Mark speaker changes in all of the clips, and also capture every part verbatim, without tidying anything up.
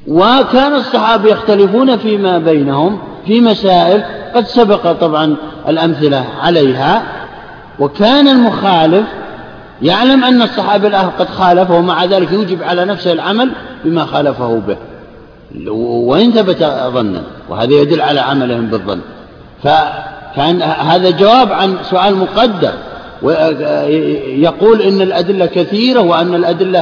Speaker 1: وكان الصحابة يختلفون فيما بينهم في مسائل قد سبق طبعا الأمثلة عليها، وكان المخالف يعلم أن الصحابة الآخر قد خالفه ومع ذلك يوجب على نفسه العمل بما خالفه به وإن ثبت ظنا، وهذا يدل على عملهم بالظن. فكان هذا جواب عن سؤال مقدر، ويقول إن الأدلة كثيرة وأن الأدلة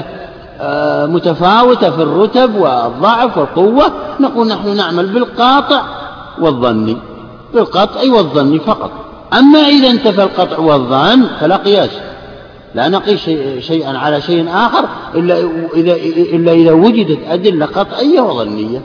Speaker 1: متفاوتة في الرتب والضعف والقوة. نقول نحن نعمل بالقاطع والظني، بالقطع والظني فقط. أما إذا انتفى القطع والظن فلا قياس، لا نقيس شيئا على شيء آخر إلا إذا, إلا إذا وجدت أدلة قطعية وظنية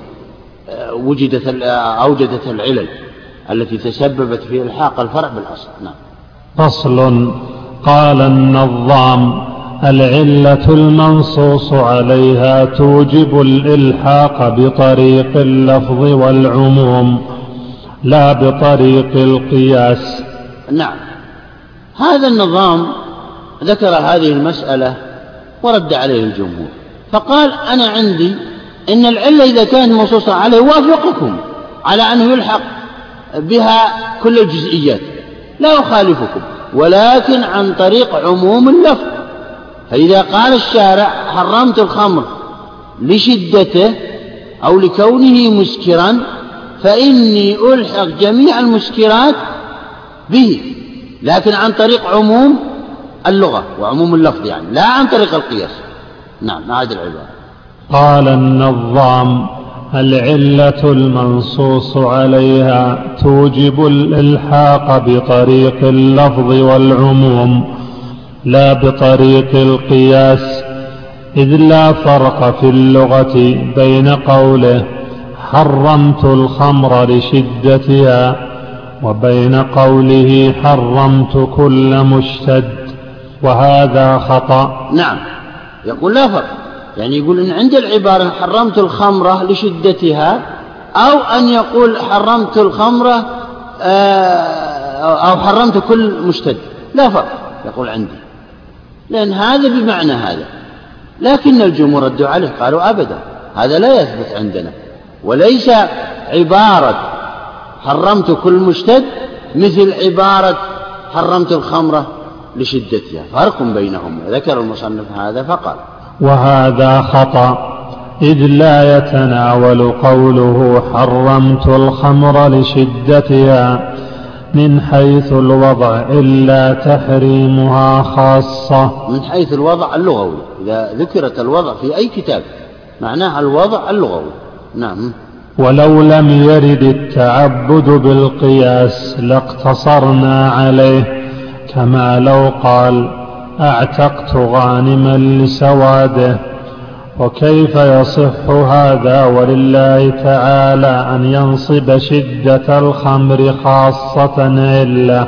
Speaker 1: وجدت أوجدت العلل التي تسببت في إلحاق الفرع بالأصل. نعم.
Speaker 2: فصل. قال النظام: العلة المنصوص عليها توجب الإلحاق بطريق اللفظ والعموم لا بطريق القياس.
Speaker 1: نعم. هذا النظام ذكر هذه المسألة ورد عليه الجمهور، فقال: أنا عندي إن العلة إذا كانت منصوصة عليه وافقكم على أنه يلحق بها كل الجزئيات، لا أخالفكم، ولكن عن طريق عموم اللفظ. فإذا قال الشارع: حرمت الخمر لشدته أو لكونه مسكرا، فإني ألحق جميع المسكرات به، لكن عن طريق عموم اللغة وعموم اللفظ، يعني لا عن طريق القياس. نعم. هذه العبارة.
Speaker 2: قال النظام: العلة المنصوص عليها توجب الإلحاق بطريق اللفظ والعموم لا بطريق القياس، إذ لا فرق في اللغة بين قوله حرمت الخمر لشدتها وبين قوله حرمت كل مشتد، وهذا خطأ.
Speaker 1: نعم. يقول لا فرق، يعني يقول إن عند العبارة حرمت الخمرة لشدتها، أو أن يقول حرمت الخمرة أو حرمت كل مشتد، لا فرق يقول عندي، لأن هذا بمعنى هذا. لكن الجمهور ردوا عليه قالوا: أبدا، هذا لا يثبت عندنا، وليس عبارة حرمت كل مشتد مثل عبارة حرمت الخمرة لشدتها، فرق بينهم. ذكر المصنف هذا فقال:
Speaker 2: وهذا خطأ، إذ لا يتناول قوله حرمت الخمر لشدتها من حيث الوضع إلا تحريمها خاصة.
Speaker 1: من حيث الوضع اللغوي، إذا ذكرت الوضع في أي كتاب معناها الوضع اللغوي. نعم.
Speaker 2: ولو لم يرد التعبد بالقياس لاقتصرنا عليه، كما لو قال أعتقت غانما لسواده. وكيف يصح هذا ولله تعالى أن ينصب شدة الخمر خاصة علة،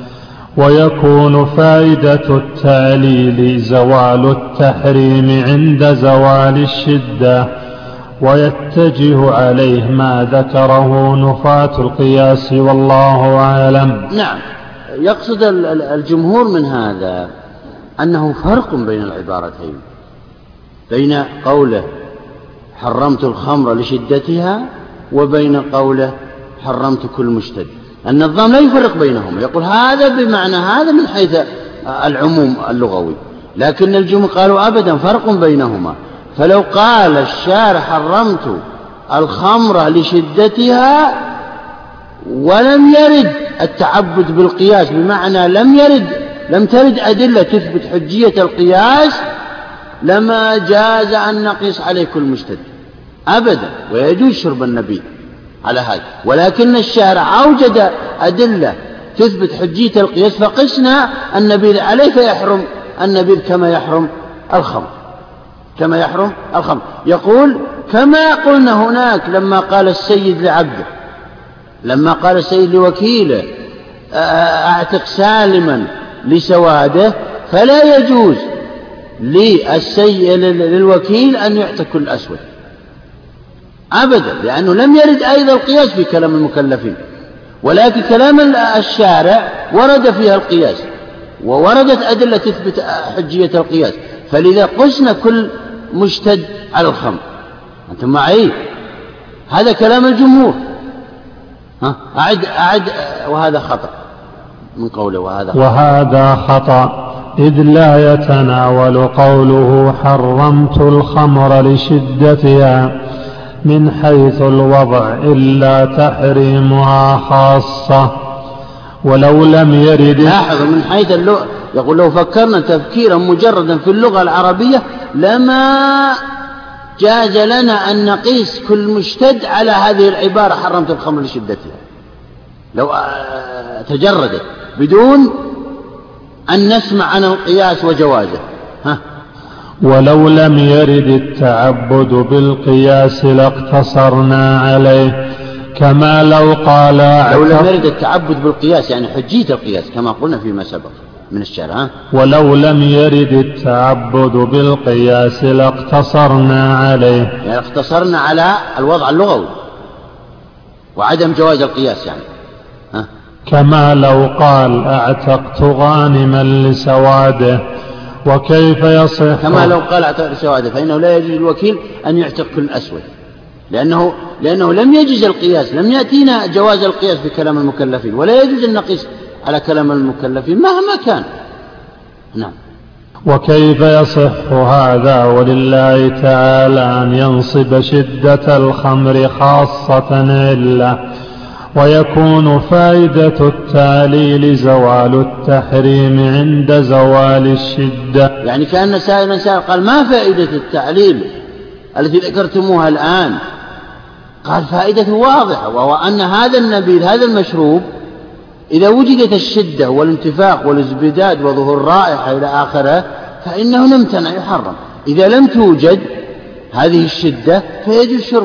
Speaker 2: ويكون فائدة التعليل زوال التحريم عند زوال الشدة، ويتجه عليه ما ذكره نفاة القياس، والله أعلم.
Speaker 1: نعم. يقصد الجمهور من هذا أنه فرق بين العبارتين، بين قوله حرمت الخمر لشدتها وبين قوله حرمت كل مشتد. النظام لا يفرق بينهم، يقول هذا بمعنى هذا من حيث العموم اللغوي، لكن الجمهور قالوا أبدا، فرق بينهما. فلو قال الشارع حرمت الخمر لشدتها ولم يرد التعبد بالقياس، بمعنى لم يرد لم ترد أدلة تثبت حجية القياس، لما جاز أن نقيس عليه كل مشتد أبدا، ويجوز شرب النبيذ على هذا. ولكن الشارع أوجد أدلة تثبت حجية القياس فقسنا النبيذ عليه، فيحرم النبيذ كما يحرم الخمر، كما يحرم الخمر. يقول كما قلنا هناك لما قال السيد لعبده، لما قال السيد لوكيله أعتق سالما لسواده، فلا يجوز للوكيل أن يعتق كل أسود أبدا، لأنه لم يرد أيضا القياس في كلام المكلفين، ولكن كلام الشارع ورد فيها القياس ووردت أدلة تثبت حجية القياس، فلذا قسنا كل مشتد على الخمر. أنتم معي؟ هذا كلام الجمهور. ها أعد أعد وهذا خطأ من قوله وهذا خطأ.
Speaker 2: وهذا خطأ إذ لا يتناول قوله حرمت الخمر لشدتها من حيث الوضع إلا تحريمها خاصة. ولو لم يرد
Speaker 1: لاحظ من حيث اللغة يقول لو فكرنا تفكيرا مجردا في اللغة العربية لما جاز لنا أن نقيس كل مشتد على هذه العبارة حرمت الخمر لشدتها، لو تجردت بدون أن نسمع عن القياس وجوازه. ها
Speaker 2: ولو لم يرد التعبد بالقياس لاقتصرنا عليه كما لو قال
Speaker 1: لو لم يرد التعبد بالقياس يعني حجية القياس كما قلنا فيما سبق من الشرع.
Speaker 2: ولو لم يرد التعبد بالقياس لاقتصرنا عليه
Speaker 1: يعني اقتصرنا على الوضع اللغوي وعدم جواز القياس يعني. ها
Speaker 2: كما لو قال اعتقت غانما لسواده. وكيف يصح
Speaker 1: كما لو قال اعتقت لسواده فإنه لا يجوز الوكيل أن يعتق كل أسود لأنه, لأنه لم يجوز القياس، لم يأتينا جواز القياس في كلام المكلفين ولا يجوز أن نقيس على كلام المكلفين مهما كان. نعم.
Speaker 2: وكيف يصح هذا ولله تعالى أن ينصب شدة الخمر خاصة علة ويكون فائدة التعليل زوال التحريم عند زوال الشدة؟
Speaker 1: يعني كأن سائلا سائل قال ما فائدة التعليل التي ذكرتموها الآن؟ قال فائدته واضحة وهو أن هذا النبيذ هذا المشروب إذا وجدت الشدة والانتفاخ والازبداد وظهور الرائحة إلى آخره فإنه يمتنع يحرم. إذا لم توجد هذه الشدة فيجوز الشرب.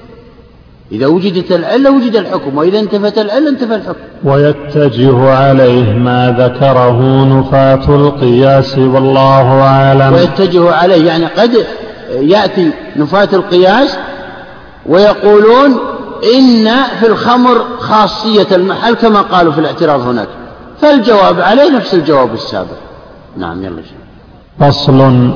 Speaker 1: إذا وجدت العلة وجد الحكم وإذا انتفت العلة انتفى الحكم.
Speaker 2: ويتجه عليه ما ذكره نفاة القياس والله أعلم.
Speaker 1: ويتجه عليه يعني قد يأتي نفاة القياس ويقولون إن في الخمر خاصية المحل كما قالوا في الاعتراض هناك، فالجواب عليه نفس الجواب السابق. نعم يلا شيء.
Speaker 2: فصل.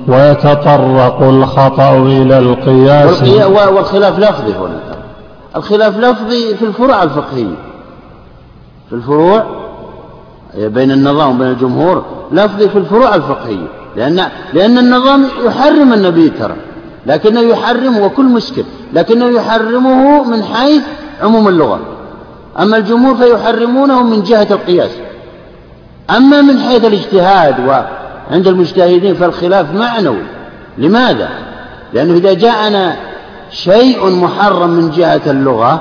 Speaker 2: ويتطرق الخطأ إلى القياس
Speaker 1: والخلاف لفظي هنا. الخلاف لفظي في الفروع الفقهية، في الفروع بين النظام وبين الجمهور لفظي في الفروع الفقهية، لأن, لأن النظام يحرم النبي ترى لكنه يحرم وكل مسكر لكنه يحرمه من حيث عموم اللغة، أما الجمهور فيحرمونه من جهة القياس. أما من حيث الاجتهاد وعند المجتهدين فالخلاف معنوي. لماذا؟ لأنه إذا جاءنا شيء محرم من جهة اللغة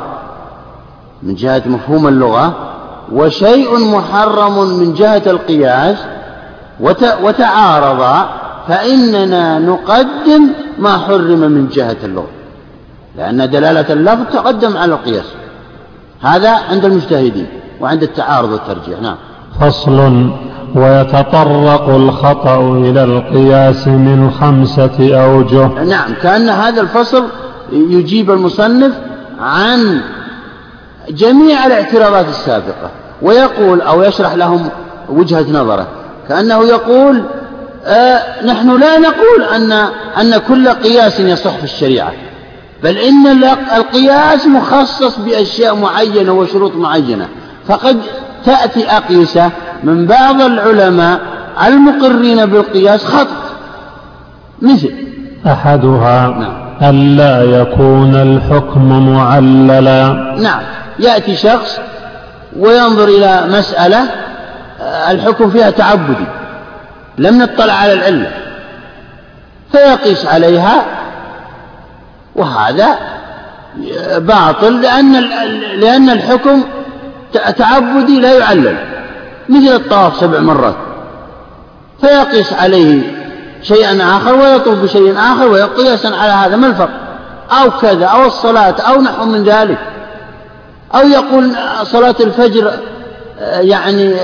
Speaker 1: من جهة مفهوم اللغة وشيء محرم من جهة القياس وتعارضا فإننا نقدم ما حرم من جهة اللغة لأن دلالة اللفظ تقدم على القياس. هذا عند المجتهدين وعند التعارض والترجيح. نعم.
Speaker 2: فصل. ويتطرق الخطأ إلى القياس من خمسة أوجه.
Speaker 1: نعم كأن هذا الفصل يجيب المصنف عن جميع الاعتراضات السابقة ويقول أو يشرح لهم وجهة نظره، كأنه يقول آه نحن لا نقول أن, أن كل قياس يصح في الشريعة، بل إن القياس مخصص بأشياء معينة وشروط معينة، فقد تأتي أقيسة من بعض العلماء المقرين بالقياس خطأ. مثل
Speaker 2: أحدها نعم. ألا يكون الحكم معللا.
Speaker 1: نعم يأتي شخص وينظر إلى مسألة الحكم فيها تعبدي لم نطلع على العلة فيقيس عليها، وهذا باطل لأن, لأن الحكم تعبدي لا يعلل، مثل الطواف سبع مرات فيقيس عليه شيئا آخر ويطوف بشيء آخر ويقيسا على هذا ما الفرق؟ أو كذا أو الصلاة أو نحو من ذلك، أو يقول صلاة الفجر يعني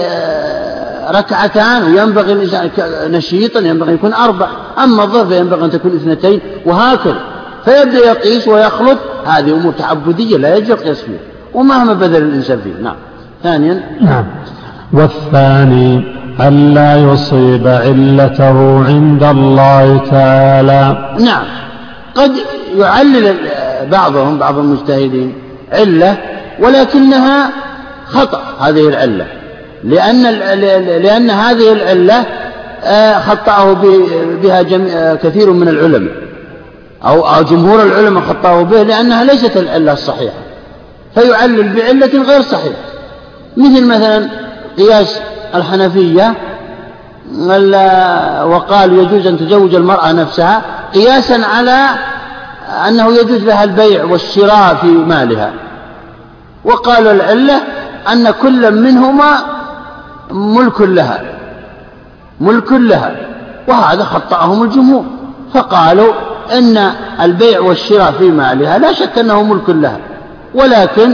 Speaker 1: ركعتان وينبغي الإنسان نشيطا ينبغي يكون أربع، أما الظهر ينبغي أن تكون اثنتين، وهكذا فيبدأ يقيس ويخلط. هذه أمور تعبدية لا يجوز القياس فيها ومهما بذل الإنسان فيه. نعم. ثانيا
Speaker 2: نعم. والثاني ألا يصيب علته عند الله تعالى.
Speaker 1: نعم قد يعلل بعضهم بعض المجتهدين علة ولكنها خطأ هذه العلة، لأن, لأن هذه العلة خطأه بها كثير من العلماء أو جمهور العلماء خطأه به، لأنها ليست العلة الصحيحة، فيعلل بعلة غير صحيحة، مثل مثلا قياس الحنفية وقال يجوز أن تزوج المرأة نفسها قياسا على أنه يجوز لها البيع والشراء في مالها، وقالوا العلة أن كل منهما ملك لها ملك لها وهذا خطأهم الجمهور، فقالوا إن البيع والشراء في مالها لا شك أنه ملك لها، ولكن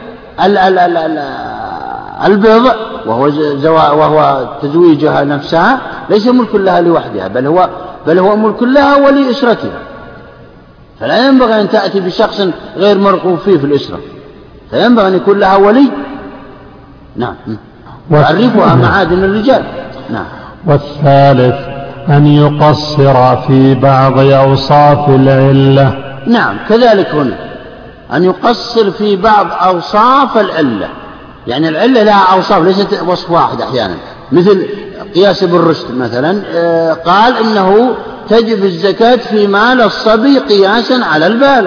Speaker 1: البيض وهو, وهو تزويجها نفسها ليس ملك لها لوحدها، بل هو, بل هو ملك لها ولأسرتها، فلا ينبغي أن تأتي بشخص غير مرغوب فيه في الأسرة، فينبغي أن يكون لها ولي. نعم، وعرفها معادن الرجال. نعم.
Speaker 2: والثالث أن يقصر في بعض أوصاف العلة.
Speaker 1: نعم، كذلك هنا أن يقصر في بعض أوصاف العلة، يعني العلة لها أوصاف ليست وصف واحد أحيانا، مثل قياس ابن رشد مثلا قال إنه تجب الزكاة في مال الصبي قياسا على البالغ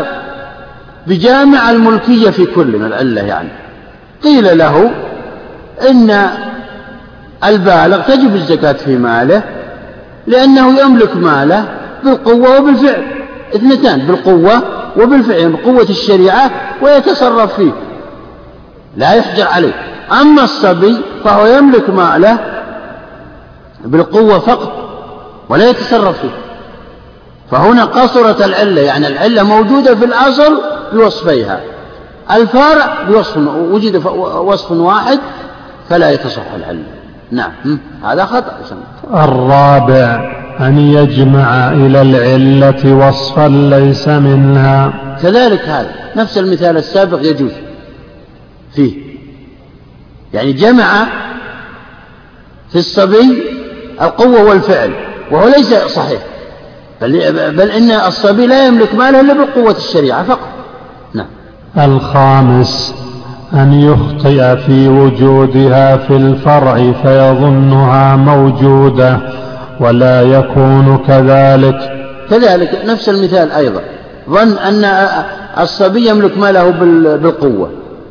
Speaker 1: بجامع الملكية في كل من العلة، يعني قيل له إن البالغ تجب الزكاة في ماله لأنه يملك ماله بالقوة وبالفعل، اثنتان، بالقوة وبالفعل، بقوة الشريعة ويتصرف فيه لا يحجر عليه. أما الصبي فهو يملك ماله بالقوة فقط ولا يتصرف فيه، فهنا قصرت العلة، يعني العلة موجودة في الأصل بوصفيها، الفارع بوصف وجد وصف واحد فلا يتصح العلة. نعم، هذا خطأ.
Speaker 2: الرابع أن يجمع إلى العلة وصفا ليس منها.
Speaker 1: كذلك هذا نفس المثال السابق يجوز فيه، يعني جمع في الصبي القوة والفعل وهو ليس صحيح، بل, بل إن الصبي لا يملك ماله إلا بقوة الشريعة فقط. نعم.
Speaker 2: الخامس أن يخطئ في وجودها في الفرع فيظنها موجودة ولا يكون كذلك.
Speaker 1: كذلك نفس المثال أيضا، ظن أن الصبي يملك ماله بالقوة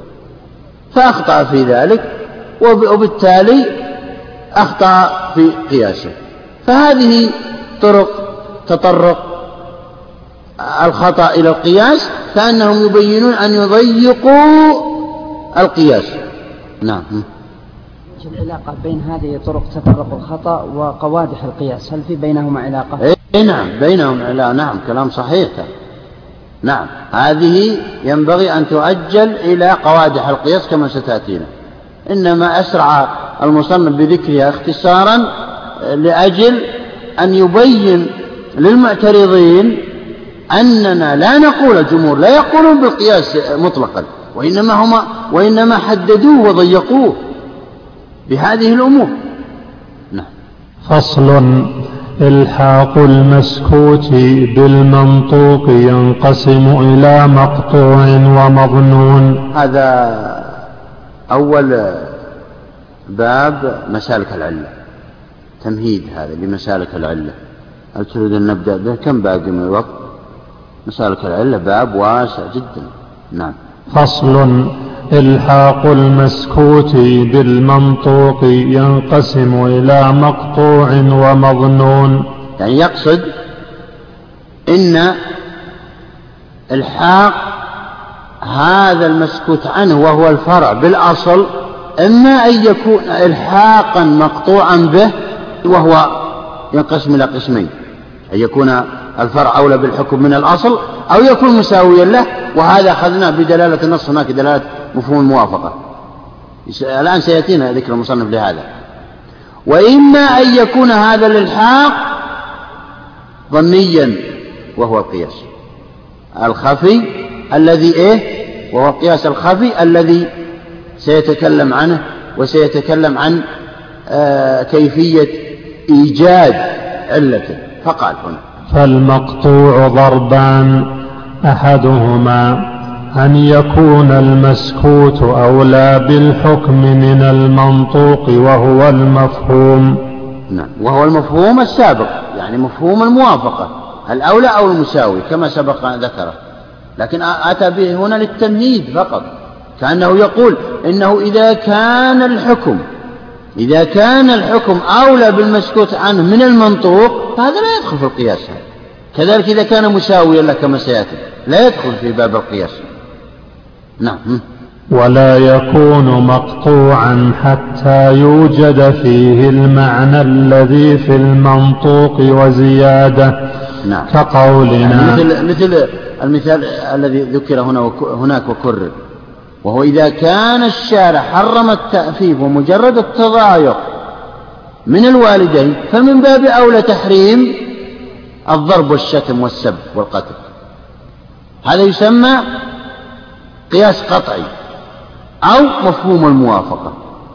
Speaker 1: فأخطأ في ذلك وبالتالي أخطأ في قياسه، فهذه طرق تطرق الخطأ إلى القياس كأنهم يبينون أن يضيقوا القياس. نعم.
Speaker 3: العلاقة بين هذه طرق تطرق الخطأ وقوادح القياس، هل في بينهما علاقة؟
Speaker 1: إيه نعم، بينهم علاقة. نعم، كلام صحيح. نعم، هذه ينبغي أن تؤجل إلى قوادح القياس كما ستأتينا، إنما أسرع المصنف بذكرها اختصارا لأجل أن يبين للمعترضين أننا لا نقول، الجمهور لا يقولون بالقياس مطلقا، وإنما هما وإنما حددوه وضيقوه بهذه الأمور. نعم.
Speaker 2: فصل. إلحاق المسكوت بالمنطوق ينقسم إلى مقطوع ومظنون.
Speaker 1: هذا أول باب مسالك العلة، تمهيد هذا لمسالك العلة. هل تريد أن نبدأ به؟ كم باقي من الوقت؟ مسالك العلة باب واسع جدا. نعم.
Speaker 2: فصل. إلحاق المسكوت بالمنطوق ينقسم إلى مقطوع ومظنون.
Speaker 1: يعني يقصد إن إلحاق هذا المسكوت عنه وهو الفرع بالأصل إما أن يكون إلحاقا مقطوعا به وهو ينقسم إلى قسمين، أن يكون الفرع أولى بالحكم من الأصل أو يكون مساويا له، وهذا أخذناه بدلالة النص، هناك دلالة مفهوم الموافقة، الآن سيأتينا ذكر المصنف لهذا. وإما أن يكون هذا الإلحاق ظنيا وهو القياس الخفي الذي إيه وهو القياس الخفي الذي سيتكلم عنه وسيتكلم عن آه كيفية إيجاد علته. فقال هنا
Speaker 2: فالمقطوع ضربان: أحدهما أن يكون المسكوت أولى بالحكم من المنطوق وهو المفهوم.
Speaker 1: نعم، وهو المفهوم السابق، يعني مفهوم الموافقة، الأولى أو المساوي كما سبق ذكره، لكن أتى به هنا للتمهيد فقط، كأنه يقول إنه إذا كان الحكم إذا كان الحكم أولى بالمسكوت عنه من المنطوق فهذا لا يدخل في القياس. كذلك إذا كان مساويا له كما سيأتي لا يدخل في باب القياس. نعم.
Speaker 2: ولا يكون مقطوعا حتى يوجد فيه المعنى الذي في المنطوق وزيادة.
Speaker 1: نعم.
Speaker 2: كقولنا
Speaker 1: يعني مثل, مثل المثال الذي ذكر هنا هناك وكرر، وهو إذا كان الشارع حرم التأفيف ومجرد التضايق من الوالدين فمن باب أولى تحريم الضرب والشتم والسب والقتل. هذا يسمى قياس قطعي أو مفهوم الموافقة،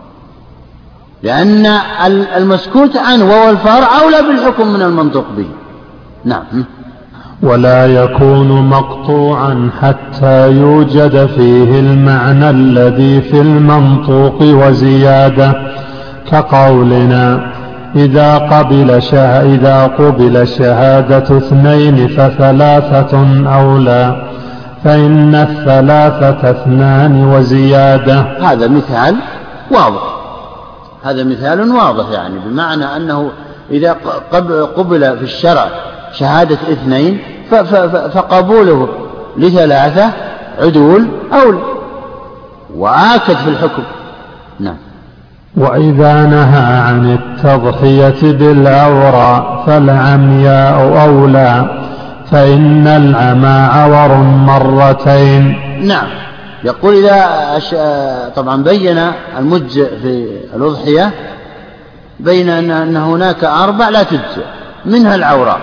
Speaker 1: لأن المسكوت عنه وهو الفرع أولى بالحكم من المنطوق به. نعم.
Speaker 2: ولا يكون مقطوعا حتى يوجد فيه المعنى الذي في المنطوق وزيادة، كقولنا إذا قبل شه إذا قبل شهادة اثنين فثلاثة أولى، فإن الثلاثة اثنان وزيادة.
Speaker 1: هذا مثال واضح، هذا مثال واضح، يعني بمعنى أنه إذا قبل في الشرع شهادة اثنين فقبوله لثلاثة عدول أولى، وآكد في الحكم. نعم.
Speaker 2: وإذا نهى عن التضحية بالعورى فالعمياء أولى، فإن العمى عور مرتين.
Speaker 1: نعم. يقول إذا أش... طبعا بين المجزئ في الأضحية، بين أن هناك أربع لا تجزئ منها العوراء،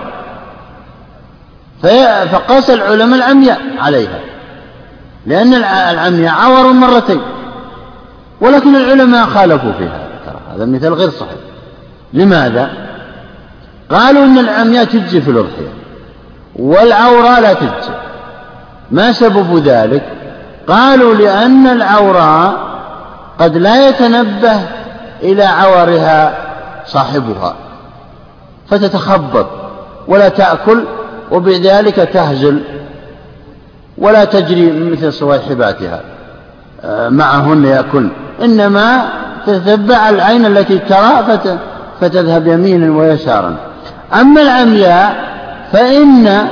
Speaker 1: فقاس العلماء العمياء عليها، لأن العمياء عور مرتين، ولكن العلماء خالفوا في هذا. ترى هذا المثال غير صحيح. لماذا؟ قالوا إن العمياء تجزي في الأضحية والعوراء لا تجزي. ما سبب ذلك؟ قالوا لأن العوراء قد لا يتنبه إلى عورها صاحبها فتتخبط ولا تأكل، وبذلك تهزل ولا تجري مثل صواحباتها معهن يأكل، إنما تتبع العين التي ترى فتذهب يمينا ويسارا. أما العمياء فإن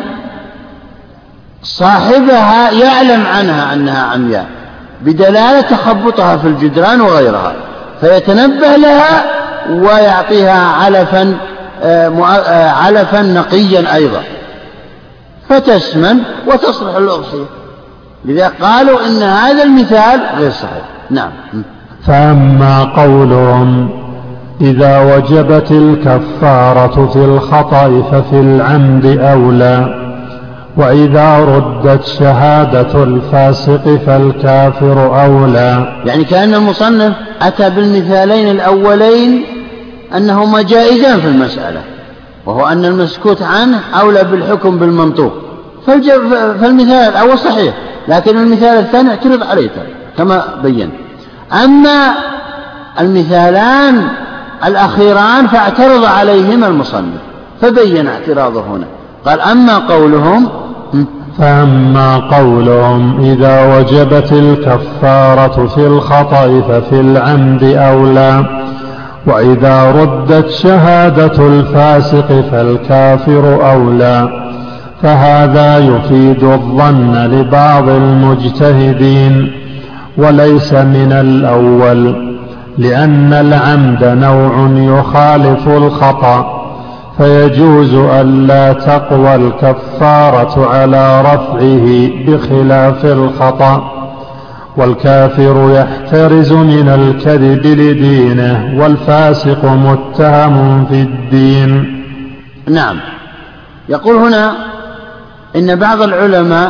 Speaker 1: صاحبها يعلم عنها أنها عمياء بدلالة تخبطها في الجدران وغيرها، فيتنبه لها ويعطيها علفا علفا نقيا أيضا فتسمن وتصلح الأضحية. لذا قالوا إن هذا المثال غير صحيح. نعم.
Speaker 2: فأما قولهم إذا وجبت الكفارة في الخطأ ففي العمد أولى، وإذا ردت شهادة الفاسق فالكافر أولى.
Speaker 1: يعني كأن المصنف أتى بالمثالين الأولين أنهما جائزان في المسألة، وهو أن المسكوت عنه أولى بالحكم بالمنطوق، فالمثال الأول صحيح، لكن المثال الثاني اعترض عليه كما بين. أما المثالان الأخيران فاعترض عليهما المصنف فبين اعتراضه هنا، قال أما قولهم
Speaker 2: فأما قولهم إذا وجبت الكفارة في الخطأ ففي العمد أولى، وإذا ردت شهادة الفاسق فالكافر أولى، فهذا يفيد الظن لبعض المجتهدين وليس من الأول، لأن العمد نوع يخالف الخطأ، فيجوز ألا تقوى الكفارة على رفعه بخلاف الخطأ، والكافر يحترز من الكذب لدينه، والفاسق متهم في الدين.
Speaker 1: نعم. يقول هنا إن بعض العلماء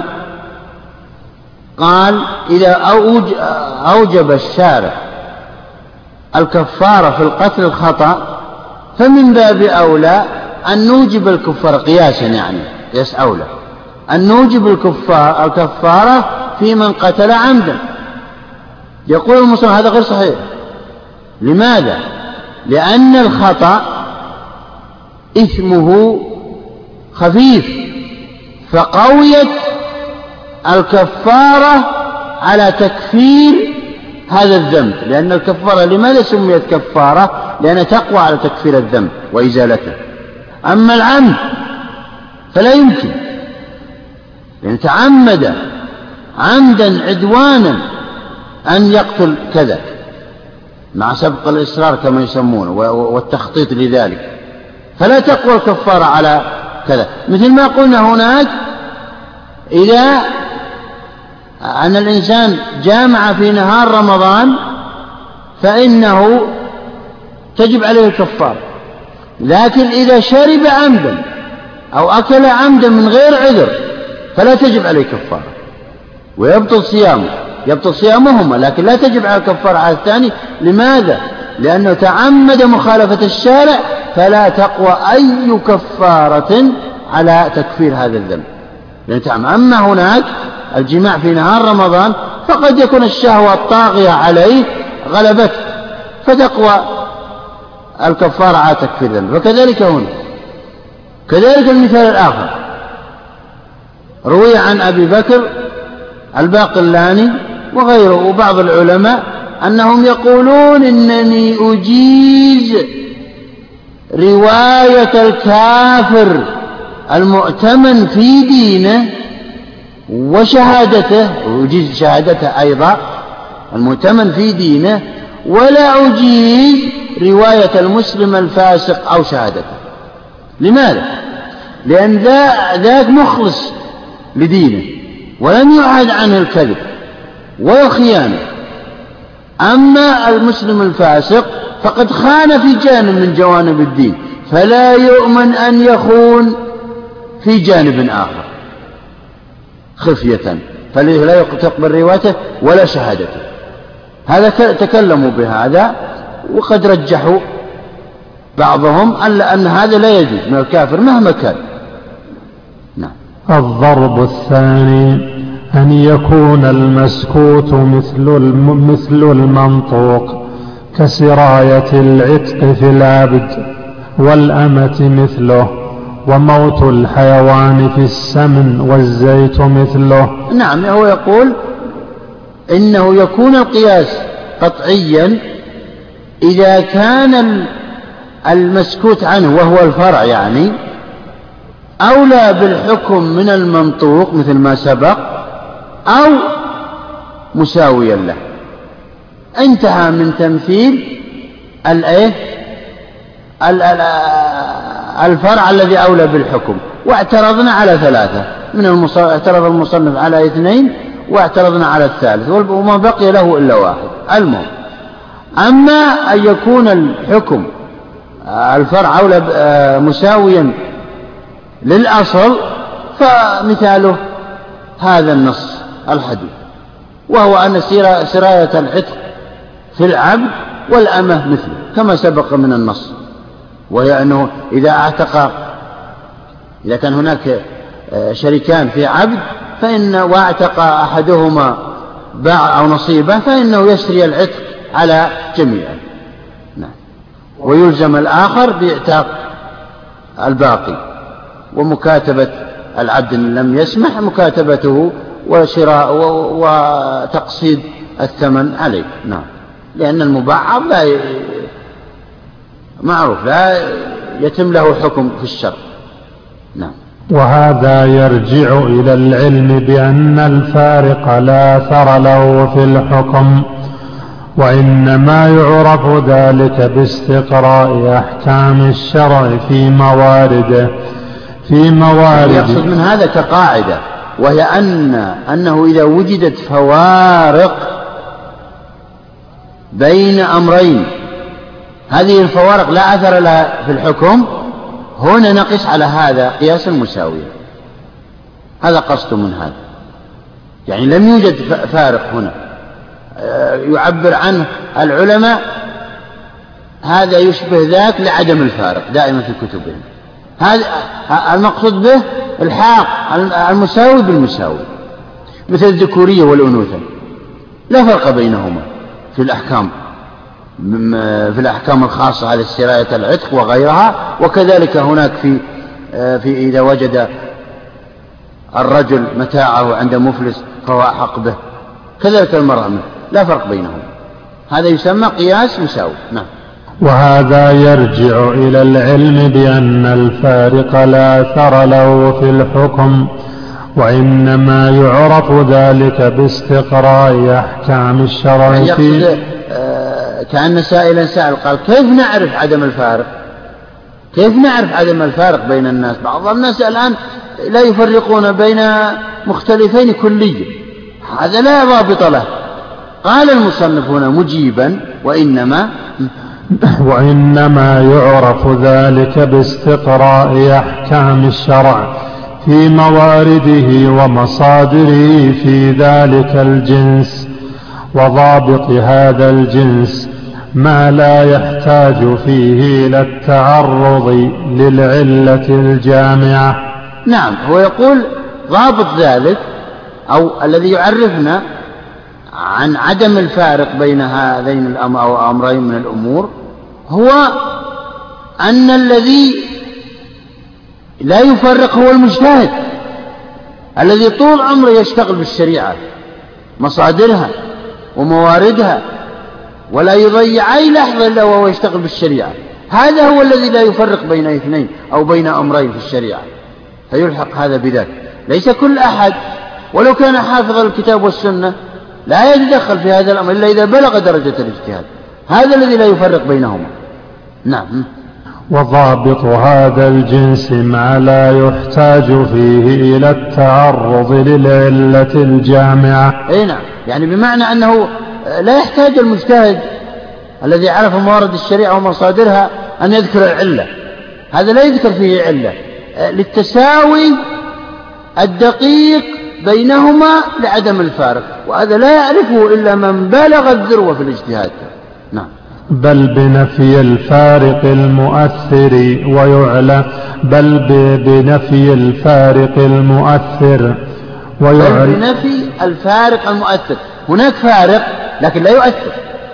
Speaker 1: قال إذا أوجب الشارع الكفارة في القتل الخطأ فمن باب أولى أن نوجب الكفار قياسا، يعني قياس أولى أن نوجب الكفار الكفارة في من قتل عمدا. يقول المصنف هذا غير صحيح. لماذا؟ لأن الخطأ إثمه خفيف، فقويت الكفارة على تكفير هذا الذنب، لأن الكفارة لماذا سميت كفارة؟ لأنها تقوى على تكفير الذنب وإزالته. أما العمد فلا يمكن، لأن تعمد عمدا عدوانا أن يقتل كذا مع سبق الإصرار كما يسمونه والتخطيط لذلك، فلا تقوى الكفارة على كذا. مثل ما قلنا هناك إذا أن الإنسان جامع في نهار رمضان فإنه تجب عليه الكفارة، لكن إذا شرب عمدا أو أكل عمدا من غير عذر فلا تجب عليه كفارة ويبطل صيامه، يبطل صيامهما، لكن لا تجب على الكفارة على الثاني. لماذا؟ لأنه تعمد مخالفة الشارع، فلا تقوى أي كفارة على تكفير هذا الذنب. لأن تعمد. أما هناك الجماع في نهار رمضان فقد يكون الشهوة الطاغية عليه غلبته فتقوى الكفارة على تكفير الذنب. وكذلك هنا. كذلك المثال الآخر روي عن أبي بكر الباقلاني وغيره وبعض العلماء أنهم يقولون إنني أجيز رواية الكافر المؤتمن في دينه وشهادته، أجيز شهادته أيضا المؤتمن في دينه، ولا أجيز رواية المسلم الفاسق أو شهادته. لماذا؟ لأن ذاك مخلص لدينه ولم يعهد عنه الكذب والخيانة. أما المسلم الفاسق فقد خان في جانب من جوانب الدين، فلا يؤمن أن يخون في جانب آخر خفية، فلا تقبل روايته ولا شهادته. هذا تكلموا بهذا، وقد رجحوا بعضهم أن هذا لا يجوز من الكافر مهما كان. نعم.
Speaker 2: الضرب الثاني أن يكون المسكوت مثل مثل المنطوق كسراية العتق في العبد والأمة مثله، وموت الحيوان في السمن والزيت مثله.
Speaker 1: نعم. هو يقول إنه يكون القياس قطعيا إذا كان المسكوت عنه وهو الفرع يعني أولى بالحكم من المنطوق مثل ما سبق أو مساويا له. انتهى من تمثيل الايه الفرع الذي أولى بالحكم، واعترضنا على ثلاثة من المصنف، اعترض المصنف على اثنين واعترضنا على الثالث، وما بقي له إلا واحد. المهم أما أن يكون الحكم الفرع أولى مساويا للأصل فمثاله هذا النص الحديث، وهو أن سراية العتق في العبد والأمة مثله كما سبق من النص، وهي أنه إذا اعتق، إذا كان هناك شريكان في عبد فإن واعتق أحدهما باع أو نصيبه فإنه يسري العتق على جميعه. نعم. ويلزم الآخر باعتاق الباقي ومكاتبة العبد إن لم يسمح مكاتبته وشراء وتقسيط الثمن عليه. نعم. لأن المبعض لا ي... معروف لا يتم له حكم في الشرع. نعم.
Speaker 2: وهذا يرجع إلى العلم بأن الفارق لا أثر له في الحكم، وإنما يعرف ذلك باستقراء أحكام الشرع في موارده في موارد.
Speaker 1: يقصد من هذا كقاعدة، وهي أن أنه إذا وجدت فوارق بين أمرين هذه الفوارق لا أثر لها في الحكم، هنا نقص على هذا قياس المساوي. هذا قصد من هذا، يعني لم يوجد فارق هنا يعبر عنه العلماء هذا يشبه ذاك لعدم الفارق دائما في كتبهم. هذا المقصود به الحاق المساوي بالمساوي، مثل الذكورية والأنوثة لا فرق بينهما في الأحكام، في الأحكام الخاصة على سراية العتق وغيرها. وكذلك هناك في في إذا وجد الرجل متاعه عند مفلس فهو أحق به، كذلك المرأة لا فرق بينهم. هذا يسمى قياس مساوي. نعم.
Speaker 2: وهذا يرجع إلى العلم بأن الفارق لا أثر له في الحكم، وإنما يعرف ذلك باستقراء أحكام الشرع.
Speaker 1: يقصد آه كأن سائلا سأل قال كيف نعرف عدم الفارق؟ كيف نعرف عدم الفارق بين الناس؟ بعض الناس الآن لا يفرقون بين مختلفين كليا، هذا لا ضابط له. قال المصنف هنا مجيبا وإنما
Speaker 2: وإنما يعرف ذلك باستقراء أحكام الشرع في موارده ومصادره في ذلك الجنس، وضابط هذا الجنس ما لا يحتاج فيه إلى التعرض للعلة الجامعة.
Speaker 1: نعم، هو يقول ضابط ذلك أو الذي يعرفنا عن عدم الفارق بين هذين الأمر أو أمرين من الأمور هو أن الذي لا يفرق هو المجتهد الذي طول عمره يشتغل بالشريعة مصادرها ومواردها ولا يضيع أي لحظة إلا وهو يشتغل بالشريعة. هذا هو الذي لا يفرق بين اثنين أو بين أمرين في الشريعة، فيلحق هذا بذاك. ليس كل أحد ولو كان حافظ الكتاب والسنة لا يتدخل في هذا الأمر إلا إذا بلغ درجة الاجتهاد، هذا الذي لا يفرق بينهما. نعم.
Speaker 2: وضابط هذا الجنس ما لا يحتاج فيه إلى التعرض للعلة الجامعة.
Speaker 1: أي نعم، يعني بمعنى أنه لا يحتاج المجتهد الذي عرف موارد الشريعة ومصادرها أن يذكر العلة، هذا لا يذكر فيه علة للتساوي الدقيق بينهما لعدم الفارق، وهذا لا يعرفه إلا من بلغ الذروة في الاجتهاد. نعم.
Speaker 2: بل بنفي الفارق المؤثر ويعلم بل بنفي الفارق المؤثر
Speaker 1: ويعلم بل بنفي الفارق المؤثر. هناك فارق لكن لا يؤثر،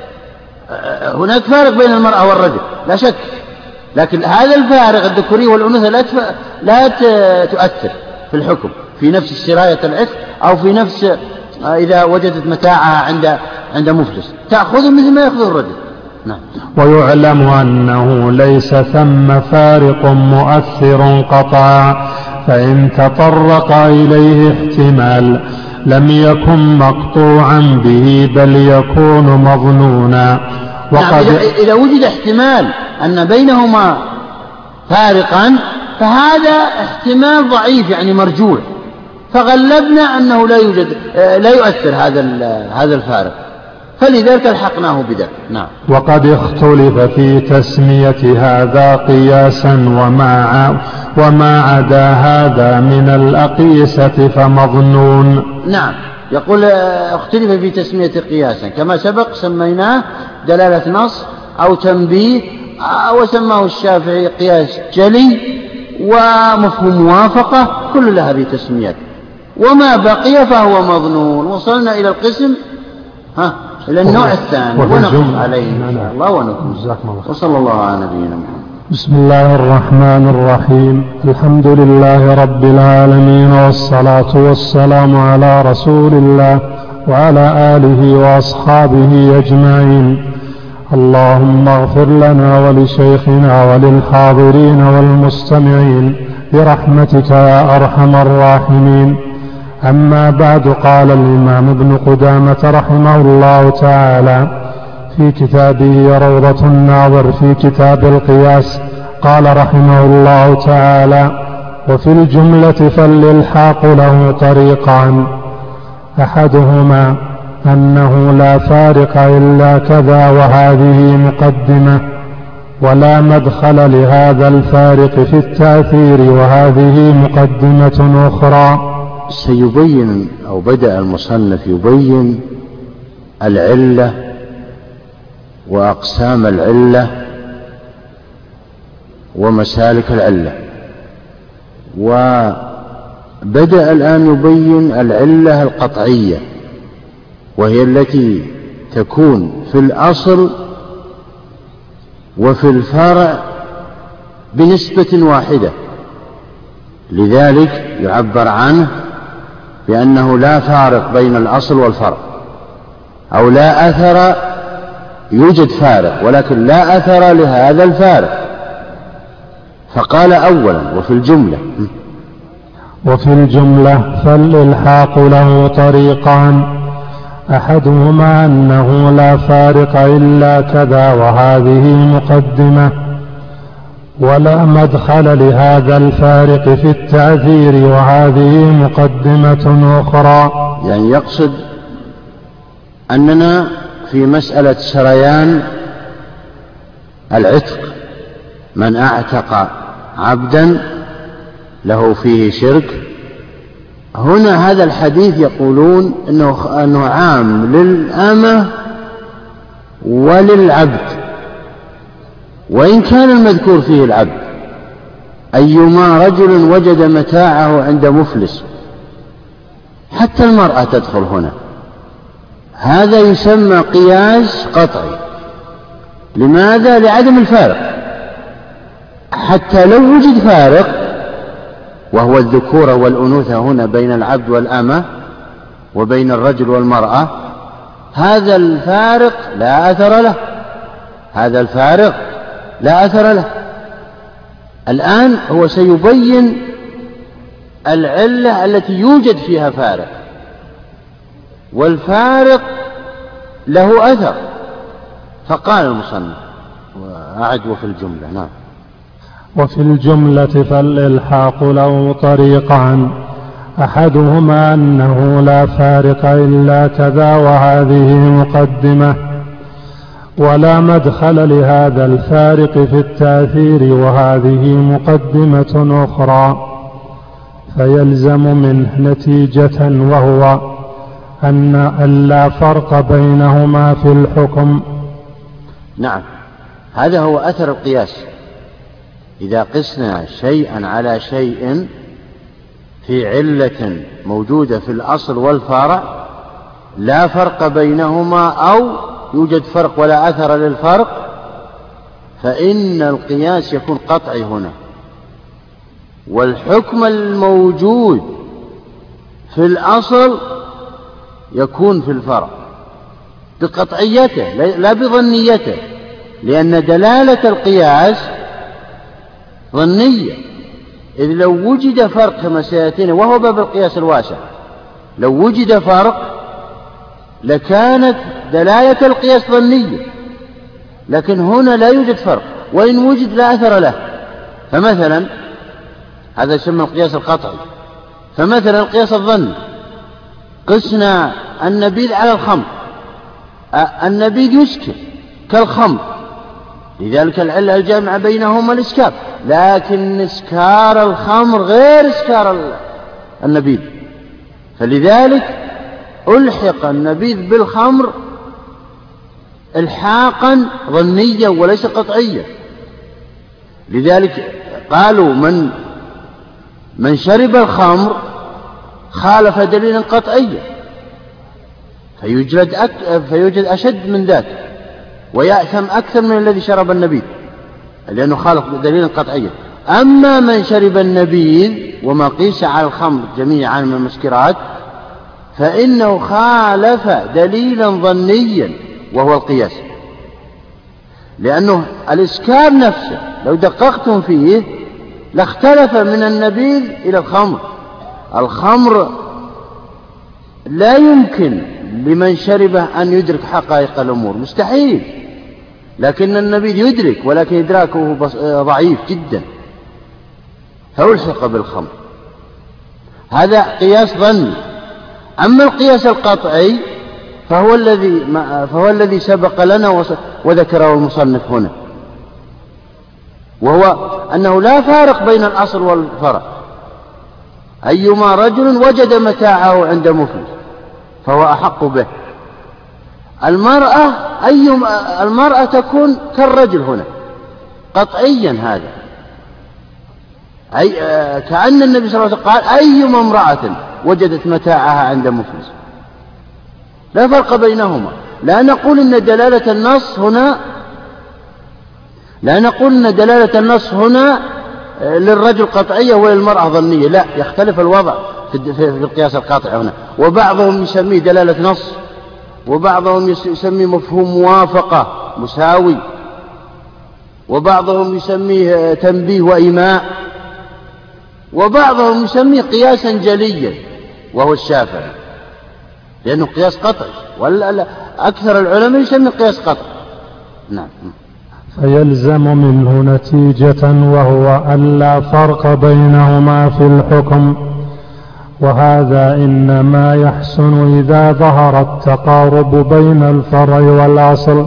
Speaker 1: هناك فارق بين المرأة والرجل لا شك، لكن هذا الفارق الذكوري والأنوثة لا لا تؤثر في الحكم في نفس سراية العتق أو في نفس إذا وجدت متاعها عند عند مفلس تأخذه مثل ما يأخذه الرجل. نعم.
Speaker 2: ويعلم أنه ليس ثم فارق مؤثر قطعا، فإن تطرق إليه احتمال لم يكن مقطوعا به بل يكون مظنونا.
Speaker 1: وقد نعم، إذا وجد احتمال أن بينهما فارقا فهذا احتمال ضعيف يعني مرجوح، فغلبنا أنه لا يوجد لا يؤثر هذا هذا الفارق، فلذلك الحقناه بذلك. نعم.
Speaker 2: وقد اختلف في تسمية هذا قياسا وما وما عدا هذا من الأقيسة فمظنون.
Speaker 1: نعم، يقول اختلف في تسمية قياسا كما سبق سميناه دلالة نص أو تنبيه، وسماه الشافعي قياس جلي ومفهوم موافقة، كل لها بتسميات. وما بقي فهو مظنون. وصلنا إلى القسم ها إلى النوع الثاني ونقف عليه إن شاء الله ونكمل. وصلى الله على نبينا محمد.
Speaker 2: بسم الله الرحمن الرحيم. الحمد لله رب العالمين، والصلاة والسلام على رسول الله وعلى آله وأصحابه أجمعين. اللهم اغفر لنا ولشيخنا وللحاضرين والمستمعين برحمتك يا أرحم الراحمين. أما بعد، قال الإمام ابن قدامة رحمه الله تعالى في كتابه روضة الناظر في كتاب القياس، قال رحمه الله تعالى: وفي الجملة فالإلحاق له طريقان، أحدهما أنه لا فارق إلا كذا وهذه مقدمة، ولا مدخل لهذا الفارق في التأثير وهذه مقدمة أخرى.
Speaker 1: سيبين أو بدأ المصنف يبين العلة وأقسام العلة ومسالك العلة. وبدأ الآن يبين العلة القطعية، وهي التي تكون في الأصل وفي الفرع بنسبة واحدة، لذلك يعبر عنه بأنه لا فارق بين الأصل والفرع، أو لا أثر، يوجد فارق ولكن لا أثر لهذا الفارق. فقال أولا وفي الجملة
Speaker 2: وفي الجملة فالإلحاق له طريقان، أحدهما أنه لا فارق إلا كذا وهذه مقدمة، ولا مدخل لهذا الفارق في التأثير وهذه مقدمة أخرى.
Speaker 1: يعني يقصد أننا في مسألة سريان العتق، من أعتق عبدا له فيه شرك، هنا هذا الحديث يقولون إنه, إنه عام للأمة وللعبد، وإن كان المذكور فيه العبد. أيما رجل وجد متاعه عند مفلس، حتى المرأة تدخل هنا، هذا يسمى قياس قطعي. لماذا؟ لعدم الفارق. حتى لو وجد فارق وهو الذكورة والأنوثة هنا بين العبد والأمة وبين الرجل والمرأة، هذا الفارق لا أثر له، هذا الفارق لا أثر له. الآن هو سيبين العلة التي يوجد فيها فارق، والفارق له أثر. فقال المصنف وأعد وفي الجملة. نعم.
Speaker 2: وفي الجملة فالإلحاق له طريقان، أحدهما أنه لا فارق إلا كذا وهذه مقدمة، ولا مدخل لهذا الفارق في التأثير وهذه مقدمة أخرى، فيلزم منه نتيجة، وهو أن لا فرق بينهما في الحكم.
Speaker 1: نعم، هذا هو أثر القياس. إذا قسنا شيئا على شيء في علة موجودة في الأصل والفرع لا فرق بينهما، أو يوجد فرق ولا أثر للفرق، فإن القياس يكون قطعي هنا، والحكم الموجود في الأصل يكون في الفرع بقطعيته لا بظنيته، لأن دلالة القياس ظنية. إذ لو وجد فرق كما سيأتينا، وهو باب القياس الواسع، لو وجد فرق لكانت دلالة القياس ظنية، لكن هنا لا يوجد فرق، وإن وجد لا أثر له. فمثلا هذا يسمى القياس القطعي. فمثلا القياس الظني، قسنا النبيذ على الخمر، النبيذ يسكر كالخمر، لذلك العلة الجامعة بينهما الإسكار، لكن إسكار الخمر غير إسكار النبيذ، فلذلك ألحق النبيذ بالخمر إلحاقا ظنيا وليس قطعيا. لذلك قالوا من من شرب الخمر خالف دليلا قطعيا فيوجد, أك... فيوجد أشد من ذاك ويأثم أكثر من الذي شرب النبيذ، لأنه خالف دليلا قطعيا. أما من شرب النبيذ وما قيس على الخمر جميعا من المسكرات فإنه خالف دليلا ظنيا وهو القياس، لأنه الإسكار نفسه لو دققتم فيه لاختلف من النبيذ إلى الخمر. الخمر لا يمكن لمن شربه أن يدرك حقائق الأمور، مستحيل، لكن النبيذ يدرك، ولكن إدراكه ضعيف جدا فألحق بالخمر. هذا قياس ظني. أما القياس القطعي فهو الذي فهو الذي سبق لنا وذكره المصنف هنا، وهو أنه لا فارق بين الأصل والفرع. أيما رجل وجد متاعه عند مفلس فهو أحق به. المرأة أيما المرأة تكون كالرجل هنا قطعيا، هذا أي كأن النبي صلى الله عليه وسلم قال أيما امرأة وجدت متاعها عند مفلس. لا فرق بينهما. لا نقول إن دلالة النص هنا لا نقول إن دلالة النص هنا للرجل قطعية وللمرأة ظنية، لا، يختلف الوضع في القياس القاطع هنا. وبعضهم يسميه دلالة نص، وبعضهم يسميه مفهوم موافقة مساوي، وبعضهم يسميه تنبيه وإيماء، وبعضهم يسميه قياسا جليا وهو الشافعي، لأنه قياس قطعي، ولا أكثر العلماء يسميه قياس قطعي. نعم.
Speaker 2: فيلزم منه نتيجة وهو أن لا فرق بينهما في الحكم، وهذا إنما يحسن إذا ظهر التقارب بين الفرع والأصل،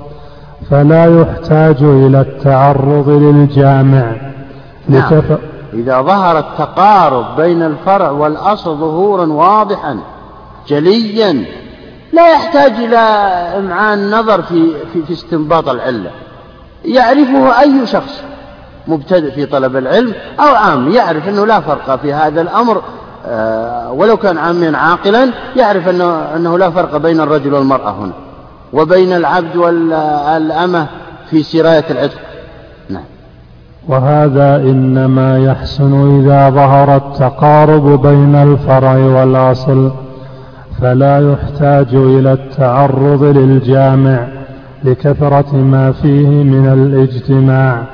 Speaker 2: فلا يحتاج إلى التعرض للجامع.
Speaker 1: نعم. إذا ظهر التقارب بين الفرع والأصل ظهورا واضحا جليا لا يحتاج إلى إمعان نظر في, في, في استنباط العلة، يعرفه أي شخص مبتدئ في طلب العلم أو عام، يعرف أنه لا فرق في هذا الأمر، ولو كان عاميا عاقلا يعرف أنه, أنه لا فرق بين الرجل والمرأة هنا، وبين العبد والأمة في سراية العتق. نعم.
Speaker 2: وهذا إنما يحسن إذا ظهر التقارب بين الفرع والأصل، فلا يحتاج إلى التعرض للجامع لكثرة ما فيه من الاجتماع.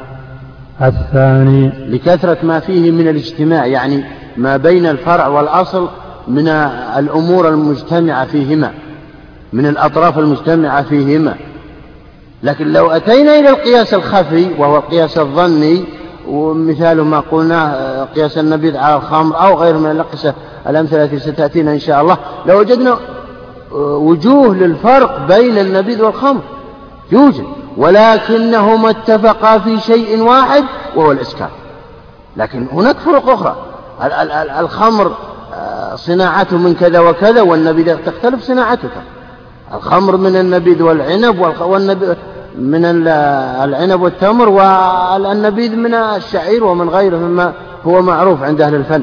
Speaker 2: الثاني
Speaker 1: لكثرة ما فيه من الاجتماع، يعني ما بين الفرع والأصل من الأمور المجتمعة فيهما، من الأطراف المجتمعة فيهما. لكن لو أتينا إلى القياس الخفي وهو القياس الظني، ومثال ما قلنا قياس النبيذ على الخمر أو غير من الأقيسة الأمثلة التي ستأتينا إن شاء الله، لو وجدنا وجوه للفرق بين النبيذ والخمر يوجد، ولكنهما اتفقا في شيء واحد وهو الإسكار. لكن هناك فرق أخرى، الخمر صناعته من كذا وكذا، والنبيذ تختلف صناعته. الخمر من النبيذ والعنب، والنبيذ من العنب والتمر، والنبيذ من الشعير ومن غيره مما هو معروف عند أهل الفن.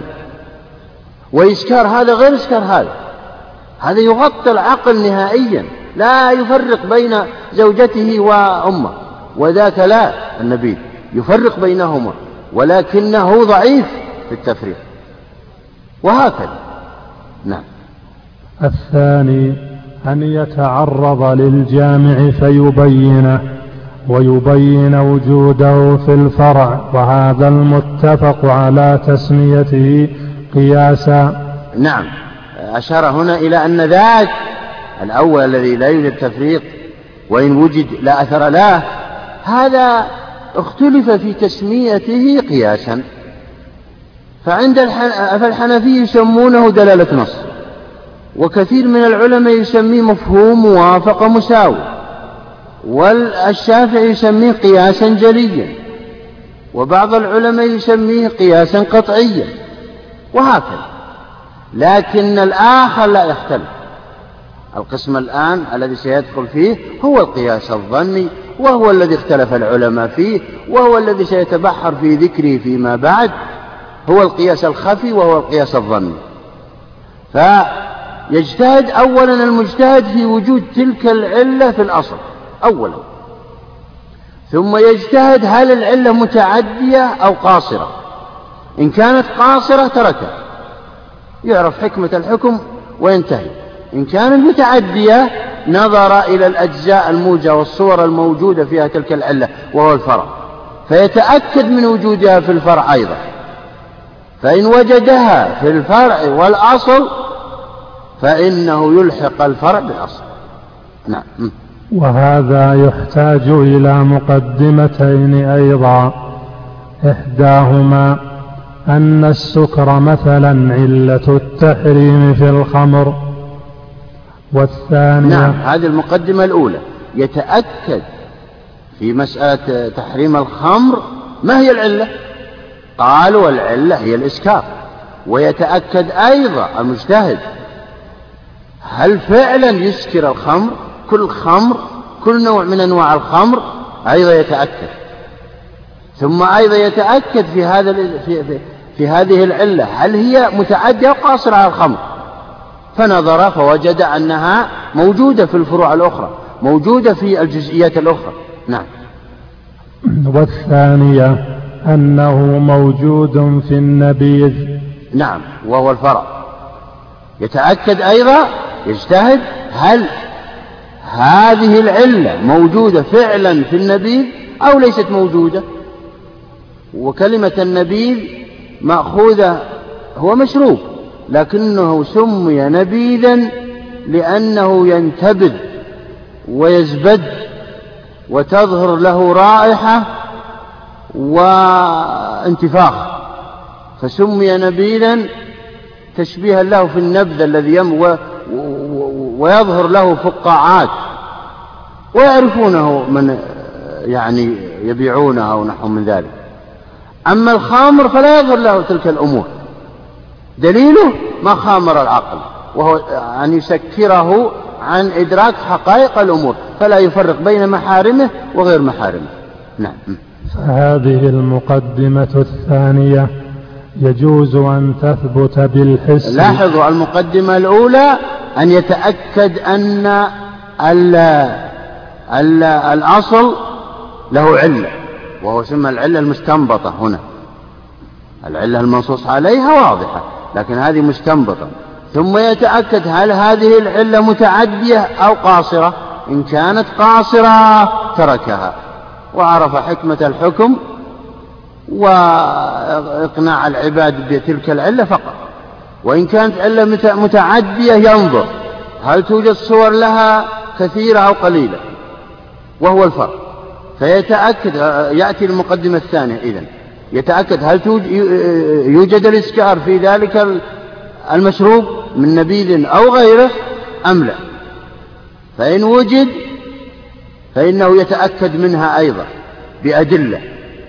Speaker 1: وإسكار هذا غير إسكار هذا، هذا يغطي العقل نهائيا، لا يفرق بين زوجته وأمه، وذاك لا، النبيذ يفرق بينهما ولكنه ضعيف في التفريق، وهكذا. نعم.
Speaker 2: الثاني أن يتعرض للجامع فيبينه ويبين وجوده في الفرع، وهذا المتفق على تسميته قياسا.
Speaker 1: نعم. أشار هنا إلى أن ذاك الأول الذي لا يوجد تفريق وإن وجد لا أثر له، هذا اختلف في تسميته قياسا، فعند الحنفي يسمونه دلالة نص، وكثير من العلماء يسميه مفهوم موافقة مساوي، والشافعي يسميه قياسا جليا، وبعض العلماء يسميه قياسا قطعيا، وهكذا. لكن الآخر لا يختلف. القسم الآن الذي سيدخل فيه هو القياس الظني، وهو الذي اختلف العلماء فيه، وهو الذي سيتبحر في ذكره فيما بعد، هو القياس الخفي وهو القياس الظني. فيجتهد أولا المجتهد في وجود تلك العلة في الأصل أولا، ثم يجتهد هل العلة متعدية أو قاصرة. إن كانت قاصرة تركها، يعرف حكمة الحكم وينتهي. إن كانت متعدية نظر إلى الأجزاء الموجة والصور الموجودة فيها تلك العلة وهو الفرع، فيتأكد من وجودها في الفرع أيضا، فإن وجدها في الفرع والأصل فإنه يلحق الفرع بالأصل. نعم.
Speaker 2: وهذا يحتاج إلى مقدمتين أيضا، إحداهما أن السكر مثلا علة التحريم في الخمر، والثانية
Speaker 1: نعم، هذه المقدمة الأولى. يتأكد في مسألة تحريم الخمر ما هي العلة؟ قالوا العلة هي الإسكار. ويتأكد أيضا المجتهد هل فعلا يسكر الخمر، كل خمر، كل نوع من أنواع الخمر، أيضا يتأكد. ثم أيضا يتأكد في هذا في, في, في هذه العلة هل هي متعدية أو قاصرة على الخمر، فنظر فوجد أنها موجودة في الفروع الأخرى، موجودة في الجزئيات الأخرى. نعم.
Speaker 2: والثانية أنه موجود في النبيذ.
Speaker 1: نعم، وهو الفرع. يتأكد أيضا، يجتهد هل هذه العلة موجودة فعلا في النبيذ أو ليست موجودة. وكلمة النبيذ مأخوذة، هو مشروب لكنه سمي نبيذا لأنه ينتبذ ويزبد وتظهر له رائحة وانتفاخ، فسمي نبيذا تشبيها له في النبذ الذي يم ويظهر له فقاعات ويعرفونه من يعني يبيعونه أو نحو من ذلك. أما الخامر فلا يظهر له تلك الأمور، دليله ما خامر العقل، وهو أن يسكره عن إدراك حقائق الأمور، فلا يفرق بين محارمه وغير محارمه. نعم.
Speaker 2: فهذه المقدمة الثانية يجوز أن تثبت بالحس.
Speaker 1: لاحظوا المقدمة الأولى أن يتأكد أن ال ال الأصل له علة، وهو سمى العلة المستنبطة هنا. العلة المنصوص عليها واضحة لكن هذه مستنبطة. ثم يتأكد هل هذه العلة متعدية أو قاصرة. إن كانت قاصرة تركها وعرف حكمة الحكم وإقناع العباد بتلك العلة فقط. وإن كانت علة متعدية ينظر هل توجد صور لها كثيرة أو قليلة، وهو الفرق. فيتأكد، يأتي المقدمة الثانية إذن يتأكد هل يوجد الإسكار في ذلك المشروب من نبيذ أو غيره أم لا. فإن وجد فإنه يتأكد منها أيضا بأدلة.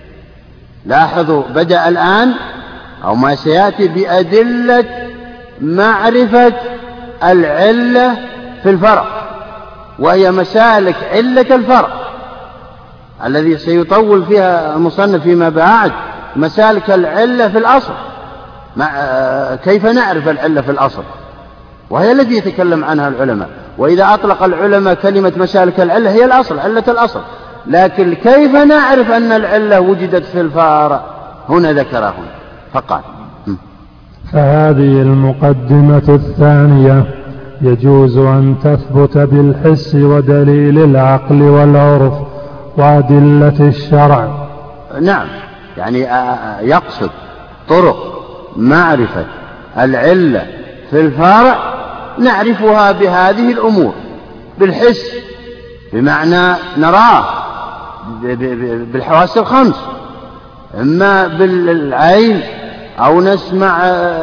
Speaker 1: لاحظوا بدأ الآن أو ما سيأتي بأدلة معرفة العلة في الفرع، وهي مسالك علة الفرع الذي سيطول فيها المصنف فيما بعد، مسالك العلة في الأصل. كيف نعرف العلة في الأصل، وهي التي يتكلم عنها العلماء. وإذا أطلق العلماء كلمة مسالك العلة هي الأصل، علة الأصل، لكن كيف نعرف أن العلة وجدت في الفرع هنا ذكرها هنا فقال.
Speaker 2: فهذه المقدمة الثانية يجوز أن تثبت بالحس ودليل العقل والعرف وأدلة الشرع.
Speaker 1: نعم، يعني يقصد طرق معرفة العلة في الفرع نعرفها بهذه الأمور بالحس، بمعنى نراه بالحواس الخمس، إما بالعين أو نسمع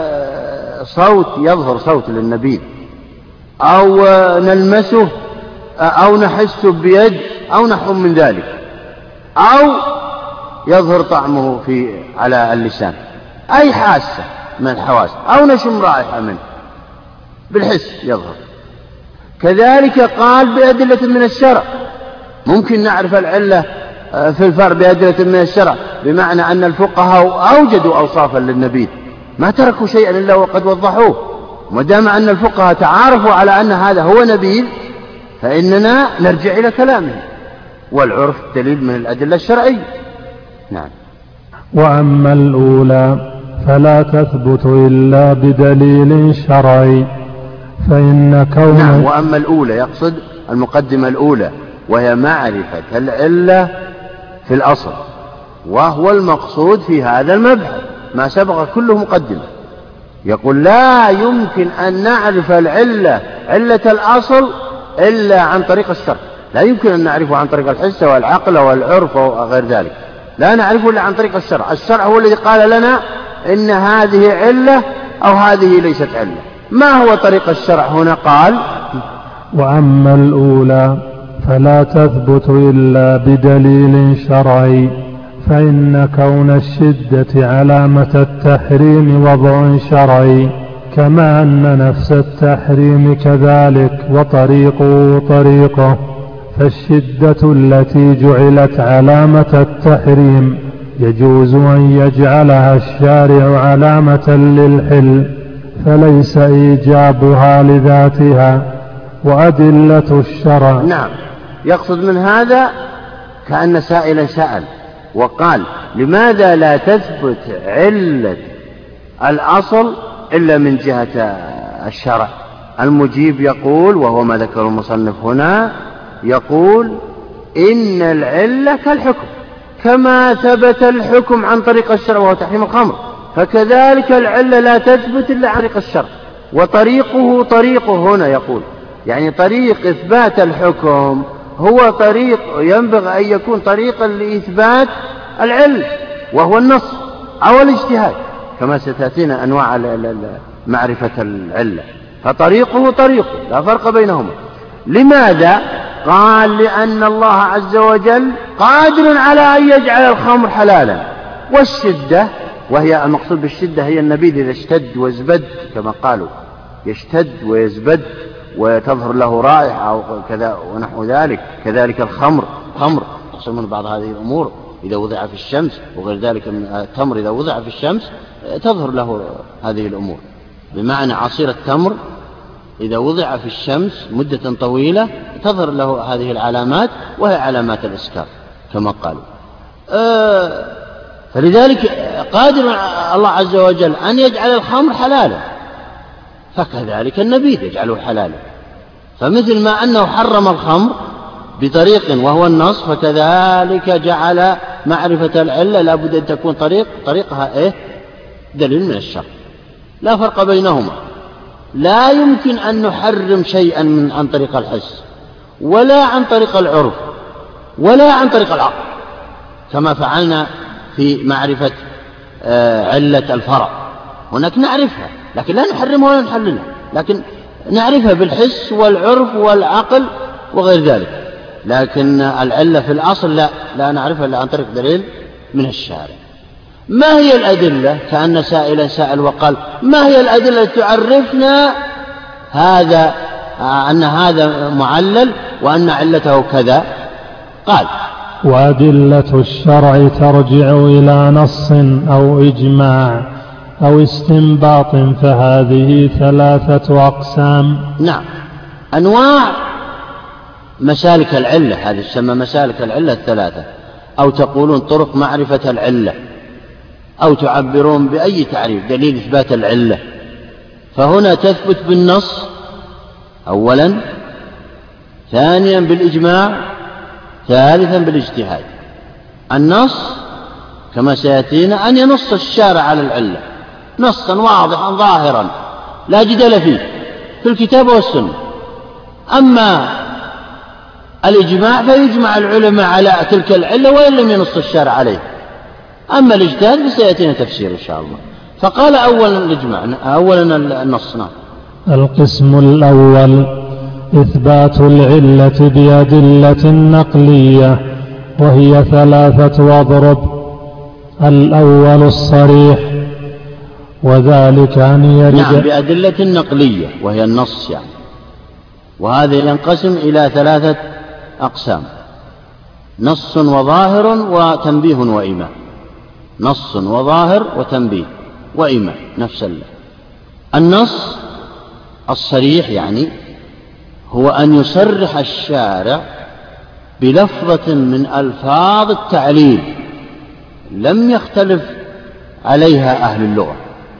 Speaker 1: صوت يظهر صوت للنبي، أو نلمسه أو نحسه بيد أو نحو من ذلك، أو يظهر طعمه في على اللسان، أي حاسة من الحواس، أو نشم رائحة منه بالحس يظهر. كذلك قال بأدلة من الشرع، ممكن نعرف العلة في الفرع بأدلة من الشرع، بمعنى أن الفقهاء أوجدوا أوصافا للنبي ما تركوا شيئا إلا وقد وضحوه. ودام أن الفقهاء تعارفوا على أن هذا هو نبي فإننا نرجع إلى كلامه، والعرف دليل من الأدلة الشرعية. نعم.
Speaker 2: وأما الأولى فلا تثبت إلا بدليل شرعي، فإن كون
Speaker 1: نعم. وأما الأولى يقصد المقدمة الأولى، وهي معرفة العلة في الأصل، وهو المقصود في هذا المبحث ما سبق كله مقدمة. يقول لا يمكن أن نعرف العلة علة الأصل إلا عن طريق الشرع، لا يمكن أن نعرفه عن طريق الحس والعقل والعرف وغير ذلك، لا نعرفه إلا عن طريق الشرع. الشرع هو الذي قال لنا إن هذه علة أو هذه ليست علة. ما هو طريق الشرع هنا؟ قال
Speaker 2: وأما الأولى فلا تثبت إلا بدليل شرعي، فإن كون الشدة علامة التحريم وضع شرعي، كما أن نفس التحريم كذلك وطريقه طريقه. فالشدة التي جعلت علامة التحريم يجوز أن يجعلها الشارع علامة للحل فليس إيجابها لذاتها. وأدلة الشرع.
Speaker 1: نعم، يقصد من هذا كأن سائلا سأل وقال لماذا لا تثبت علة الأصل إلا من جهة الشرع؟ المجيب يقول، وهو ما ذكر المصنف هنا، يقول إن العلة كالحكم، كما ثبت الحكم عن طريق الشرع وهو تحريم الخمر، فكذلك العلة لا تثبت إلا عن طريق الشرع. وطريقه طريقه هنا يقول يعني طريق إثبات الحكم هو طريق ينبغي أن يكون طريقا لإثبات العلة وهو النص أو الاجتهاد، كما ستأتينا أنواع معرفة العلة. فطريقه طريقه لا فرق بينهما. لماذا؟ قال لأن الله عز وجل قادر على أن يجعل الخمر حلالا، والشدة، وهي المقصود بالشدة هي النبيذ إذا اشتد وازبد كما قالوا، يشتد ويزبد وتظهر له رائحة أو كذا ونحو ذلك، كذلك الخمر خمر تحصل من بعض هذه الأمور إذا وضع في الشمس، وغير ذلك من التمر إذا وضع في الشمس تظهر له هذه الأمور، بمعنى عصير التمر إذا وضع في الشمس مدة طويلة تظهر له هذه العلامات وهي علامات الإسكار كما قالوا. آه فلذلك قادر الله عز وجل أن يجعل الخمر حلالا، فكذلك النبيذ يجعله حلالا. فمثل ما أنه حرم الخمر بطريق وهو النص، فكذلك جعل معرفة العلة لا بد أن تكون طريق طريقها إيه؟ دليل من الشرع، لا فرق بينهما. لا يمكن أن نحرم شيئا من عن طريق الحس ولا عن طريق العرف ولا عن طريق العقل، كما فعلنا في معرفة علة الفرع. هناك نعرفها لكن لا نحرمها ولا نحللها، لكن نعرفها بالحس والعرف والعقل وغير ذلك. لكن العلة في الأصل لا لا نعرفها إلا عن طريق دليل من الشارع. ما هي الأدلة؟ كأن سائلا سأل وقال ما هي الأدلة التي تعرفنا هذا أن هذا معلل وأن علته كذا؟ قال
Speaker 2: وأدلة الشرع ترجع إلى نص أو إجماع أو استنباط، فهذه ثلاثة أقسام.
Speaker 1: نعم، أنواع مسالك العلة، هذه تسمى مسالك العلة الثلاثة، أو تقولون طرق معرفة العلة، أو تعبرون بأي تعريف دليل إثبات العلة. فهنا تثبت بالنص أولا، ثانيا بالإجماع، ثالثا بالاجتهاد. النص كما سيأتينا أن ينص الشارع على العلة نصا واضحا ظاهرا لا جدال فيه في الكتاب والسنة. أما الإجماع فيجمع العلماء على تلك العلة وإن لم ينص الشارع عليه. أما الاجتهاد فسيأتينا تفسير إن شاء الله. فقال أولا الإجماع، أولا النص. نعم.
Speaker 2: القسم الأول إثبات العلة بأدلة نقلية، وهي ثلاثة واضرب. الأول الصريح، وذلك أن يرد
Speaker 1: نعم بأدلة نقلية وهي النص يعني، وهذا ينقسم إلى ثلاثة أقسام: نص وظاهر وتنبيه وإيمان. نص وظاهر وتنبيه وإيمان نفس الله. النص الصريح يعني هو أن يصرح الشارع بلفظة من ألفاظ التعليل لم يختلف عليها أهل اللغة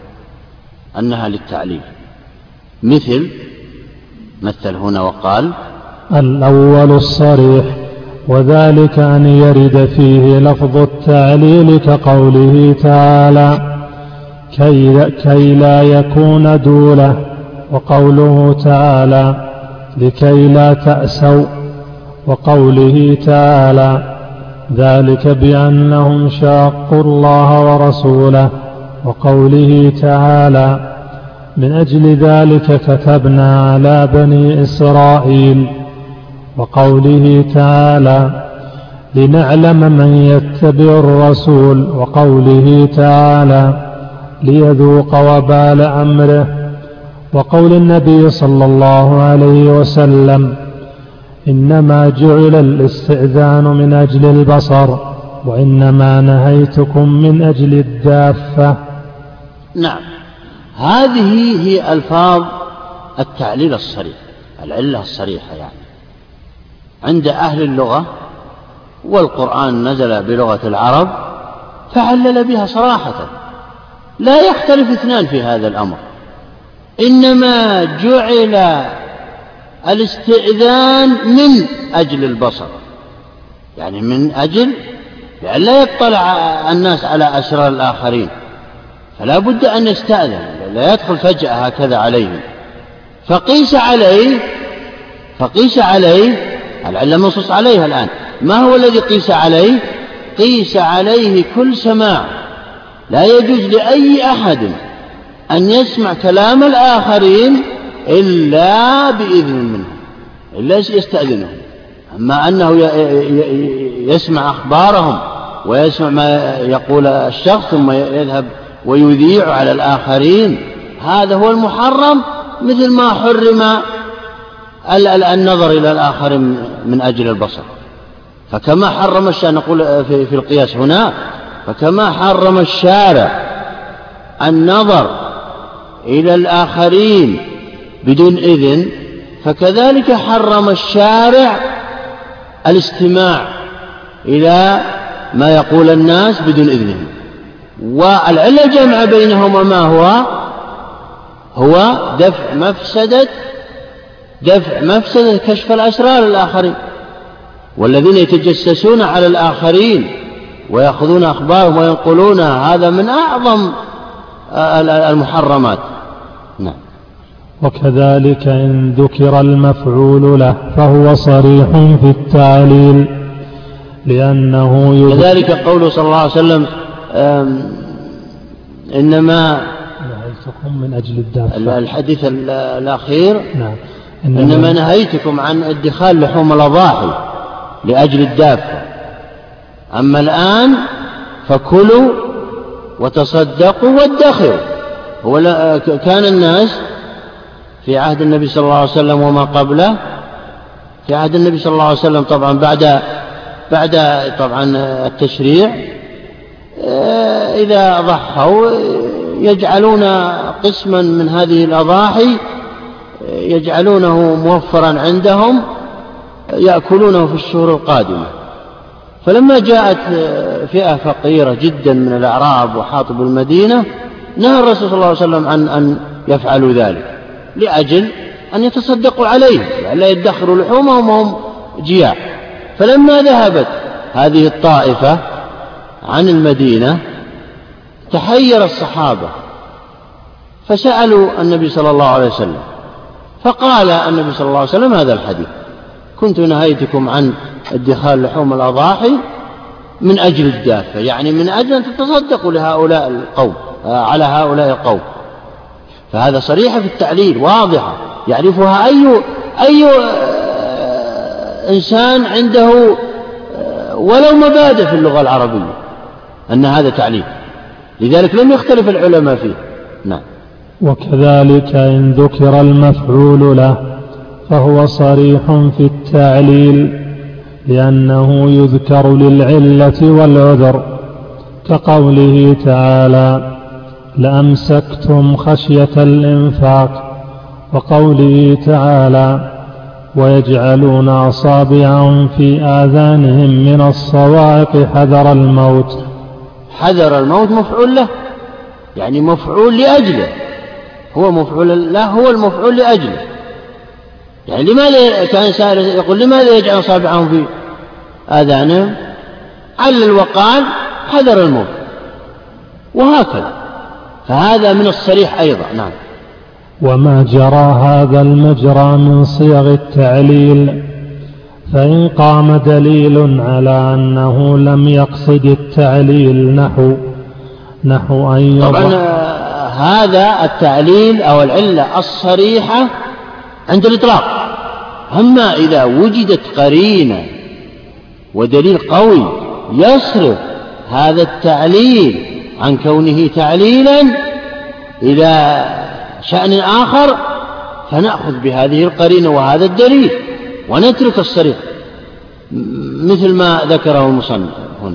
Speaker 1: أنها للتعليل، مثل مثل هنا وقال:
Speaker 2: الأول الصريح، وذلك أن يرد فيه لفظ التعليل كقوله تعالى: كي, كي لا يكون دولة، وقوله تعالى: لكي لا تأسوا، وقوله تعالى: ذلك بأنهم شاقوا الله ورسوله، وقوله تعالى: من أجل ذلك كتبنا على بني إسرائيل، وقوله تعالى: لنعلم من يتبع الرسول، وقوله تعالى: ليذوق وبال أمره، وقول النبي صلى الله عليه وسلم: إنما جعل الاستئذان من أجل البصر، وإنما نهيتكم من أجل الدافة.
Speaker 1: نعم، هذه هي ألفاظ التعليل الصريح، العلة الصريحة يعني عند أهل اللغة، والقرآن نزل بلغة العرب فعلل بها صراحة، لا يختلف اثنان في هذا الأمر. إنما جعل الاستئذان من أجل البصر، يعني من أجل لأن لا يطلع الناس على أسرار الآخرين، فلا بد أن يستأذن، لا يدخل فجأة هكذا عليهم. فقيس عليه فقيس عليه العلة منصوص عليها الآن. ما هو الذي قيس عليه؟ قيس عليه كل سماع، لا يجوز لأي أحد أن يسمع كلام الآخرين إلا بإذن منه، إلا يستأذنه. أما أنه يسمع أخبارهم ويسمع ما يقول الشخص ثم يذهب ويذيع على الآخرين، هذا هو المحرم، مثل ما حرم النظر إلى الآخر من أجل البصر. فكما حرم الشارع، نقول في القياس هنا، فكما حرم الشارع النظر إلى الآخرين بدون إذن، فكذلك حرم الشارع الاستماع إلى ما يقول الناس بدون إذنهم. والعلة الجامعة بينهما ما هو؟ هو دفع مفسدة دفع مفسدة كشف الأسرار للآخرين، والذين يتجسسون على الآخرين ويأخذون أخبارهم وينقلونها، هذا من أعظم المحرمات. نعم.
Speaker 2: وكذلك إن ذكر المفعول له فهو صريح في التعليل، لأنه يذكر. كذلك
Speaker 1: قوله صلى الله عليه وسلم إنما
Speaker 2: نهيتكم من أجل الدافة،
Speaker 1: الحديث الأخير.
Speaker 2: نعم.
Speaker 1: إنما, إنما نهيتكم عن ادخال لحوم الأضاحي لأجل الدافة، أما الآن فكلوا وتصدقوا وادخروا. هو كان الناس في عهد النبي صلى الله عليه وسلم وما قبله، في عهد النبي صلى الله عليه وسلم طبعا بعد بعد طبعا التشريع، إذا ضحوا يجعلون قسما من هذه الأضاحي يجعلونه موفرا عندهم يأكلونه في الشهور القادمة. فلما جاءت فئة فقيرة جدا من الأعراب وحاطب المدينة، نهى الرسول صلى الله عليه وسلم عن أن يفعلوا ذلك لأجل أن يتصدقوا عليه، يعني لا يدخروا لحومهم وهم جياع. فلما ذهبت هذه الطائفة عن المدينة تحير الصحابة فسألوا النبي صلى الله عليه وسلم، فقال النبي صلى الله عليه وسلم هذا الحديث: كنت نهيتكم عن ادخال لحوم الأضاحي من أجل الدافة، يعني من أجل أن تتصدقوا لهؤلاء القوم على هؤلاء القوم. فهذا صريحة في التعليل واضحة يعرفها أي أي إنسان عنده ولو مبادئ في اللغة العربية أن هذا تعليل، لذلك لم يختلف العلماء فيه. نعم.
Speaker 2: وكذلك إن ذكر المفعول له فهو صريح في التعليل، لأنه يذكر للعلة والعذر، كقوله تعالى: لأمسكتم خشية الإنفاق، وقوله تعالى: ويجعلون أصابعهم في آذانهم من الصواعق حذر الموت.
Speaker 1: حذر الموت مفعول له، يعني مفعول لأجله، هو مفعول له، هو المفعول لأجله. يعني لماذا كان سائل يقول لماذا يجعل أصابعهم في آذانهم؟ علل وقال حذر الموت، وهكذا. فهذا من الصريح أيضا. نعم.
Speaker 2: وما جرى هذا المجرى من صيغ التعليل، فإن قام دليل على أنه لم يقصد التعليل نحو نحو أن يضع.
Speaker 1: طبعا هذا التعليل أو العلة الصريحة عند الإطلاق. أما إذا وجدت قرينة ودليل قوي يصرف هذا التعليل عن كونه تعليلا إلى شأن آخر، فنأخذ بهذه القرينة وهذا الدليل ونترك الصريح، مثل ما ذكره المصنف هنا.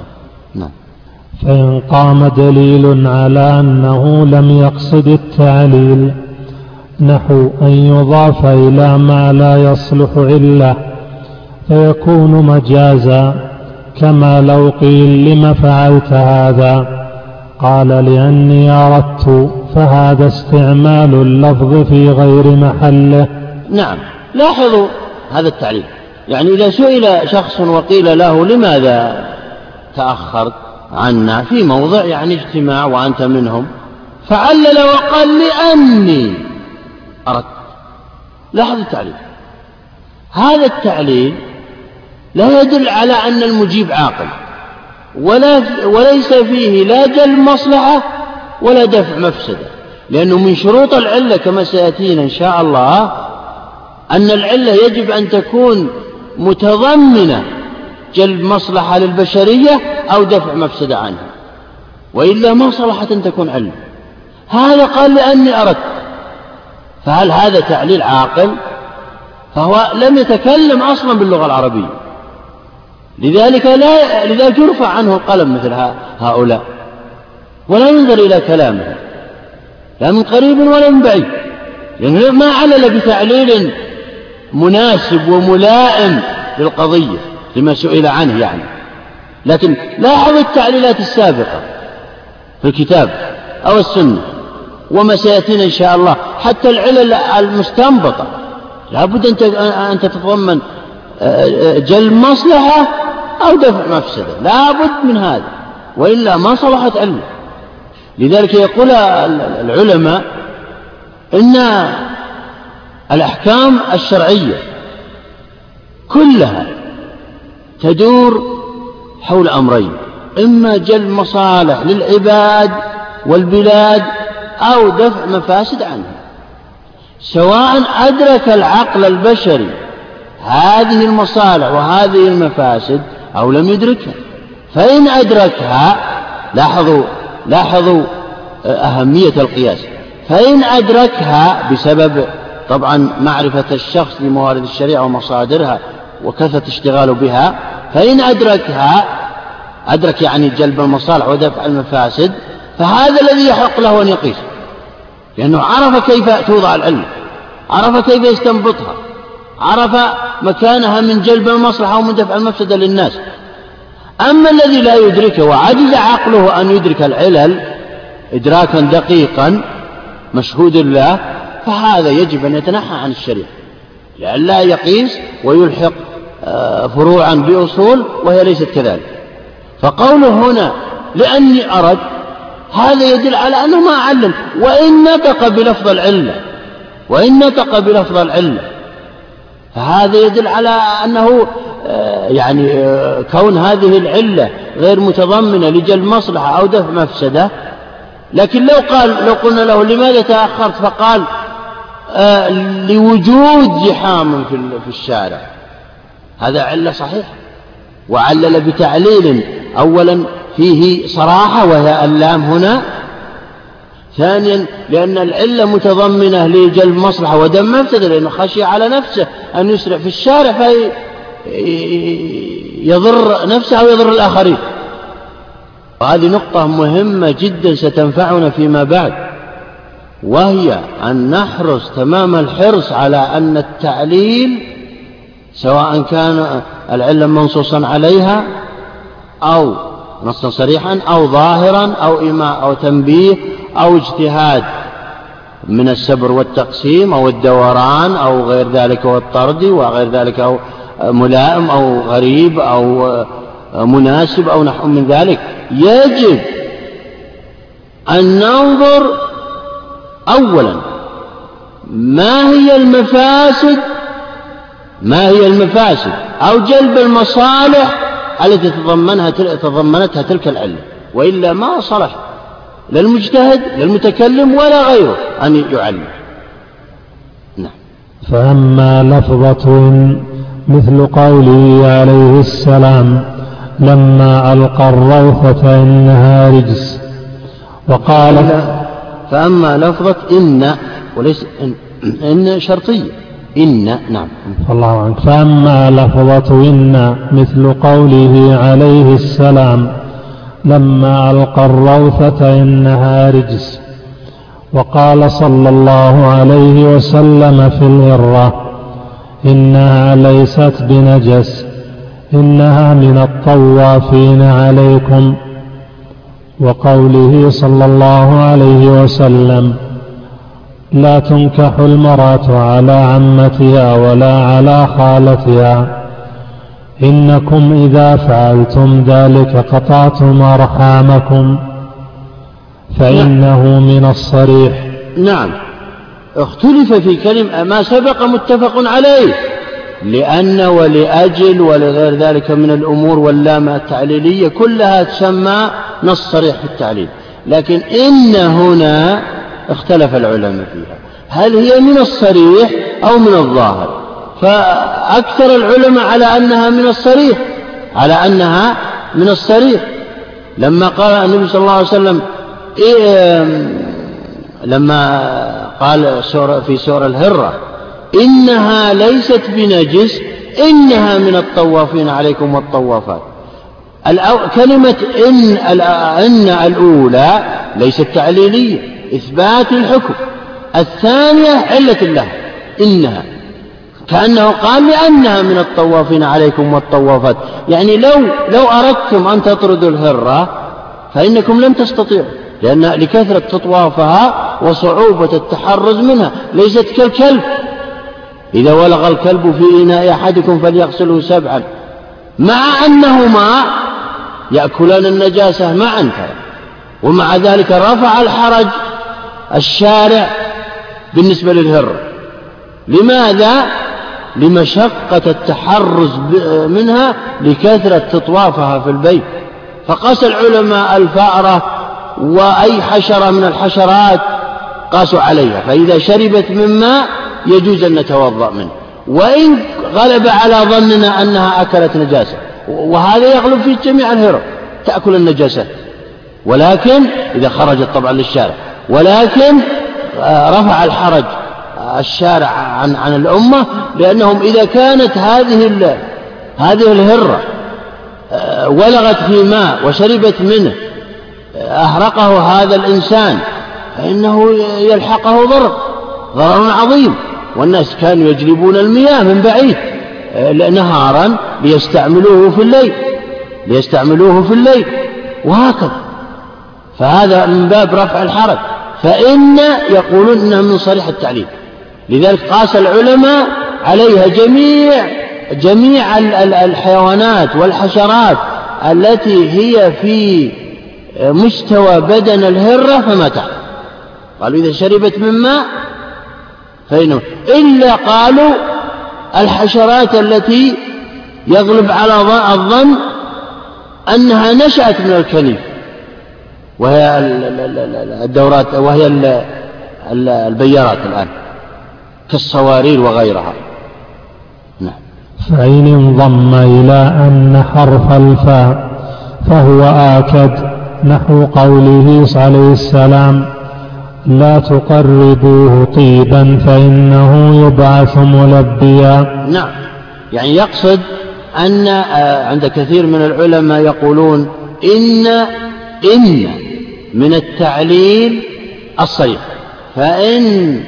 Speaker 1: نعم.
Speaker 2: فإن قام دليل على أنه لم يقصد التعليل نحو أن يضاف إلى ما لا يصلح علة فيكون مجازا، كما لو قيل لم فعلت هذا قال لأني أردت، فهذا استعمال اللفظ في غير محله.
Speaker 1: نعم. لاحظوا هذا التعليل، يعني إذا سئل شخص وقيل له لماذا تأخرت عنا في موضع يعني اجتماع وأنت منهم، فعلل وقال لأني أردت. لاحظ التعليل، هذا التعليل لا يدل على أن المجيب عاقل، ولا وليس فيه لا جلب مصلحة ولا دفع مفسدة، لأنه من شروط العلة كما سيأتينا إن شاء الله أن العلة يجب أن تكون متضمنة جلب مصلحة للبشرية أو دفع مفسدة عنها، وإلا ما صلحت أن تكون علة. هذا قال لأني أردت، فهل هذا تعليل عاقل؟ فهو لم يتكلم أصلا باللغة العربية، لذلك لا لذلك يرفع عنه القلم مثل هؤلاء، ولا ينظر إلى كلامه لا من قريب ولا من بعيد، يعني ما علل بتعليل مناسب وملائم للقضية لما سئل عنه يعني. لكن لاحظ التعليلات السابقة في الكتاب أو السنة وما سيأتينا إن شاء الله، حتى العلل المستنبطة لابد أن تتضمن جلب مصلحة أو دفع مفسدة، لابد من هذا، وإلا ما صلحت علة. لذلك يقول العلماء إن الأحكام الشرعية كلها تدور حول أمرين: إما جلب مصالح للعباد والبلاد أو دفع مفاسد عنها، سواء أدرك العقل البشري هذه المصالح وهذه المفاسد أو لم يدركها. فإن أدركها، لاحظوا لاحظوا أهمية القياس، فإن أدركها بسبب طبعا معرفة الشخص لموارد الشريعة ومصادرها وكثرة اشتغاله بها، فإن أدركها أدرك يعني جلب المصالح ودفع المفاسد، فهذا الذي يحق له أن يقيس، لأنه عرف كيف توضع العلة، عرف كيف يستنبطها، عرف مكانها من جلب المصلحة ومن دفع المفسدة للناس. أما الذي لا يدركه وعجز عقله أن يدرك العلل إدراكا دقيقا مشهود له، فهذا يجب أن يتنحى عن الشريعة لئلا يقيس ويلحق فروعا بأصول وهي ليست كذلك. فقوله هنا لأني أردت هذا يدل على أنه ما علم، وإن نطق بلفظ العلة وإن نطق بلفظ العلة فهذا يدل على أنه يعني كون هذه العلة غير متضمنة لجلب مصلحة أو دفع مفسدة. لكن لو قال لو قلنا له لماذا تأخرت فقال آه لوجود زحام في الشارع، هذا علة صحيحة، وعلل بتعليل أولا فيه صراحة وهي اللام هنا، ثانيا لأن العلة متضمنة لجلب مصلحة ودم مفسدة، لأنه خشي على نفسه أن يسرع في الشارع فيضر نفسه أو يضر الآخرين. وهذه نقطة مهمة جدا ستنفعنا فيما بعد، وهي أن نحرص تمام الحرص على أن التعليل سواء كان العلة منصوصا عليها أو نصا صريحا أو ظاهرا أو إيماء أو تنبيه أو اجتهاد من السبر والتقسيم أو الدوران أو غير ذلك والطرد وغير ذلك أو ملائم أو غريب أو مناسب أو نحو من ذلك، يجب أن ننظر أولا ما هي المفاسد ما هي المفاسد أو جلب المصالح التي تضمنها تضمنتها تلك العلة، وإلا ما صلح للمجتهد للمتكلم ولا غيره أن يعلم. نعم.
Speaker 2: فأما لفظة مثل قوله عليه السلام لما ألقى الروح فإنها رجس، وقال
Speaker 1: فأما لفظة إن وليس إن, إن شرطية إن. نعم.
Speaker 2: الله عنك. فأما لفظة إن مثل قوله عليه السلام لما ألقى الروثة إنها رجس. وقال صلى الله عليه وسلم في الهرة إنها ليست بنجس إنها من الطوافين عليكم. وقوله صلى الله عليه وسلم لا تنكح المرأة على عمتها ولا على خالتها إنكم إذا فعلتم ذلك قطعتم أرحامكم فإنه من الصريح.
Speaker 1: نعم، اختلف في كلمة ما سبق متفق عليه، لأن ولأجل ولغير ذلك من الأمور واللام التعليلية كلها تسمى نص صريح في التعليل، لكن إن هنا اختلف العلماء فيها هل هي من الصريح أو من الظاهر، فأكثر العلماء على أنها من الصريح على أنها من الصريح لما قال النبي صلى الله عليه وسلم إيه لما قال في سورة الهرة إنها ليست بنجس إنها من الطوافين عليكم والطوافات. كلمة إن, إن الأولى ليست تعليلية إثبات الحكم، الثانية علة لها إنها، كأنه قال لأنها من الطوافين عليكم والطوافات، يعني لو لو أردتم أن تطردوا الهرة فإنكم لن تستطيعوا، لأن لكثرة تطوافها وصعوبة التحرز منها، ليست كالكلب إذا ولغ الكلب في إناء أحدكم فليغسله سبعا، مع أنهما يأكلان النجاسة معا، ومع ذلك رفع الحرج الشارع بالنسبة للهرة. لماذا؟ لمشقة التحرز منها لكثرة تطوافها في البيت، فقاس العلماء الفأرة وأي حشرة من الحشرات قاسوا عليها، فإذا شربت من ماء يجوز أن نتوضأ منه، وإن غلب على ظننا أنها أكلت نجاسة، وهذا يغلب في جميع الهرة تأكل النجاسة، ولكن إذا خرجت طبعا للشارع، ولكن رفع الحرج الشارع عن عن الأمة، لأنهم إذا كانت هذه هذه الهرة ولغت في ماء وشربت منه أهرقه هذا الإنسان فإنه يلحقه ضرر ضرر عظيم، والناس كانوا يجلبون المياه من بعيد نهارا ليستعملوه في الليل ليستعملوه في الليل وهكذا، فهذا من باب رفع الحرج. فإن يقولون إنها من صريح التعليل، لذلك قاس العلماء عليها جميع جميع الحيوانات والحشرات التي هي في مستوى بدن الهرة فما تحت، قالوا إذا شربت من ماء فإنه، إلا قالوا الحشرات التي يغلب على الظن أنها نشأت من الكليف، وهي الدورات وهي البيارات الآن كالصوارير وغيرها. نعم.
Speaker 2: فإن انضم إلى أن حرف الفاء فهو آكد، نحو قوله عليه السلام لا تقربوه طيبا فإنه يبعث ملبيا.
Speaker 1: نعم، يعني يقصد أن عند كثير من العلماء يقولون إن إن من التعليل الصريح، فإن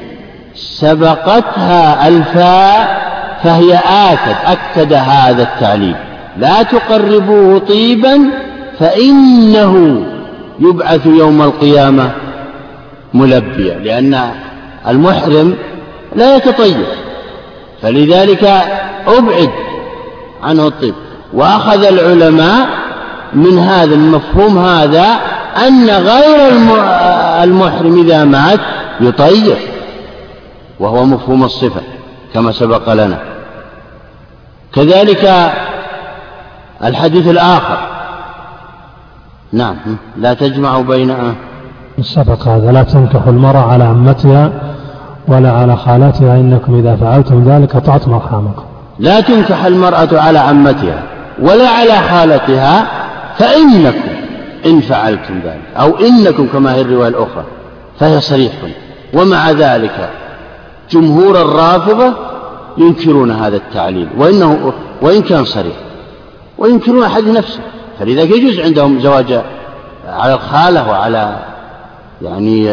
Speaker 1: سبقتها الفاء فهي آكد أكد هذا التعليل، لا تقربوه طيبا فإنه يبعث يوم القيامة ملبيا، لأن المحرم لا يتطيب، فلذلك أبعد عنه الطيب. وأخذ العلماء من هذا المفهوم هذا أن غير المحرم إذا مات يطيب، وهو مفهوم الصفة كما سبق لنا. كذلك الحديث الآخر، نعم، لا تجمع بين
Speaker 2: سبق هذا لا تنكح المرأة على عمتها ولا على خالتها إنكم إذا فعلتم ذلك قطعتم أرحامكم.
Speaker 1: لا تنكح المرأة على عمتها ولا على خالتها فإنكم إن فعلتم ذلك، أو إنكم كما هي الرواية الأخرى، فهي صريح. ومع ذلك جمهور الرافضة ينكرون هذا التعليل وإنه وإن كان صريح، وينكرون أحد نفسه، فلذلك يجوز عندهم زواج على الخالة وعلى يعني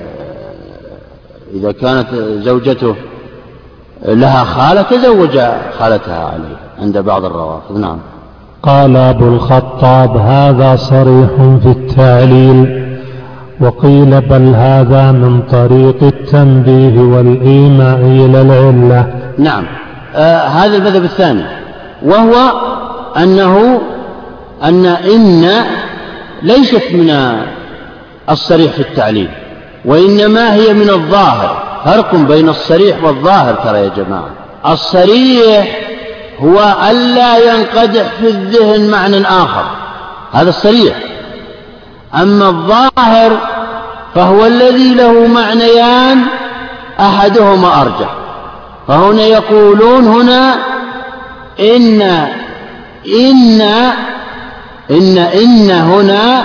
Speaker 1: إذا كانت زوجته لها خالة تزوج خالتها عليه عند بعض الروافض. نعم.
Speaker 2: قال أبو الخطاب: هذا صريح في التعليل، وقيل بل هذا من طريق التنبيه والإيماء إلى العلة.
Speaker 1: نعم. آه هذا المذهب الثاني، وهو أنه أن إن ليست من الصريح في التعليل، وإنما هي من الظاهر. فرق بين الصريح والظاهر ترى يا جماعة. الصريح هو ألا ينقدح في الذهن معنى آخر، هذا الصريح. أما الظاهر فهو الذي له معنيان أحدهما أرجح. فهنا يقولون هنا إن إن إن إن هنا